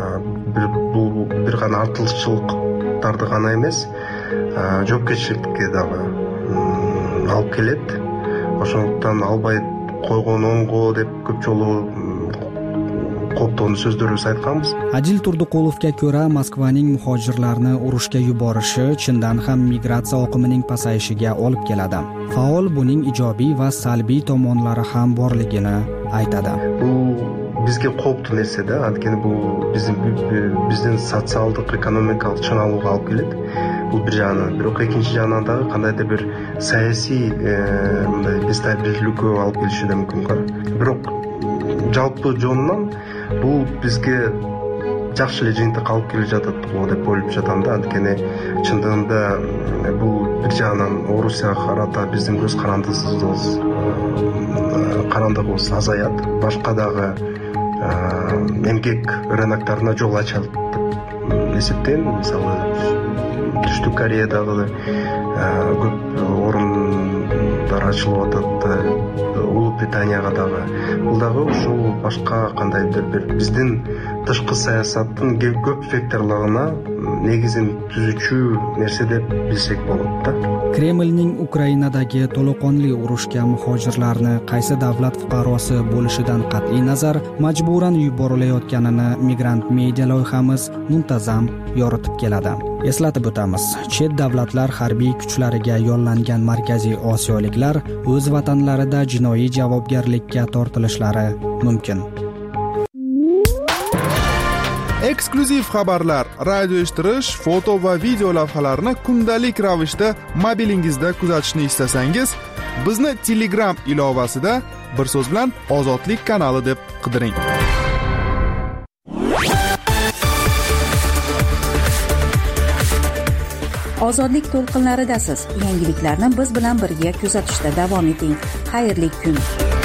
bu bir ғана артылшылықтарды ғана емес, жауапкершілікке де алып келеді. Ошондуктан албай койгон оңго деп көп жолу qo'ptovni so'zlarni aytganmiz. Adil Turdiqulovga ko'ra, Moskvaning muhojirlarni urushga yuborishi chindan ham migratsiya oqimining pasayishiga olib keladi. Faol buning ijobiy va salbiy tomonlari ham borligini aytadi. Bu bizga qo'pti narsada, ya'ni bu bizim bizning sotsiallik, ekonomikalik chanaluga olib keladi. Bu bir jana, biroq ikkinchi janada qandaydir bir siyosiy destabilizlikka olib kelishi de mumkin. Biroq jalpı jondan bu bizga yaxshilik jinti qolib kelib жатат deb o'ylab жатамда. Ya'ni chindanda bu bir janadan Rossiya qarata bizning ko'z qarandisiz qarandig'imiz azayadi. Boshqadagi emgak rynoklarına yo'l ochadi deb esipten. Мысалы, Tushlik Koreyadagi ko'p o'rinlar ochilib o'tadi. Улуу Британиягадагы. Булдагы ушул башка кандайдыр бир биздин тышкы саясаттын көп факторларына негизин түзүүчү нерсе деп билсек болот да. Kremlning Ukrainadagi to'laqonli urushga muhojirlarni qaysi davlat fuqarosi bo'lishidan qat'iy nazar majburan yuborilayotganini Migrant Media loyihamiz muntazam yoritib keladi. Eslatib o'tamiz, chet davlatlar harbiy kuchlariga yollangan Markaziy Osiyoliklar o'z vatanlarida jinoiy javobgarlikka tortilishlari mumkin. Eksklyuziv xabarlar, radio eshittirish, foto va video lavhalarni kundalik ravishda mobilingizda kuzatishni istasangiz, bizni Telegram ilovasida bir so'z bilan Ozodlik kanali deb qidiring. Ozodlik to'lqinlaridasiz. Yangiliklarni biz bilan birga kuzatishda davom eting. Xayrli kun.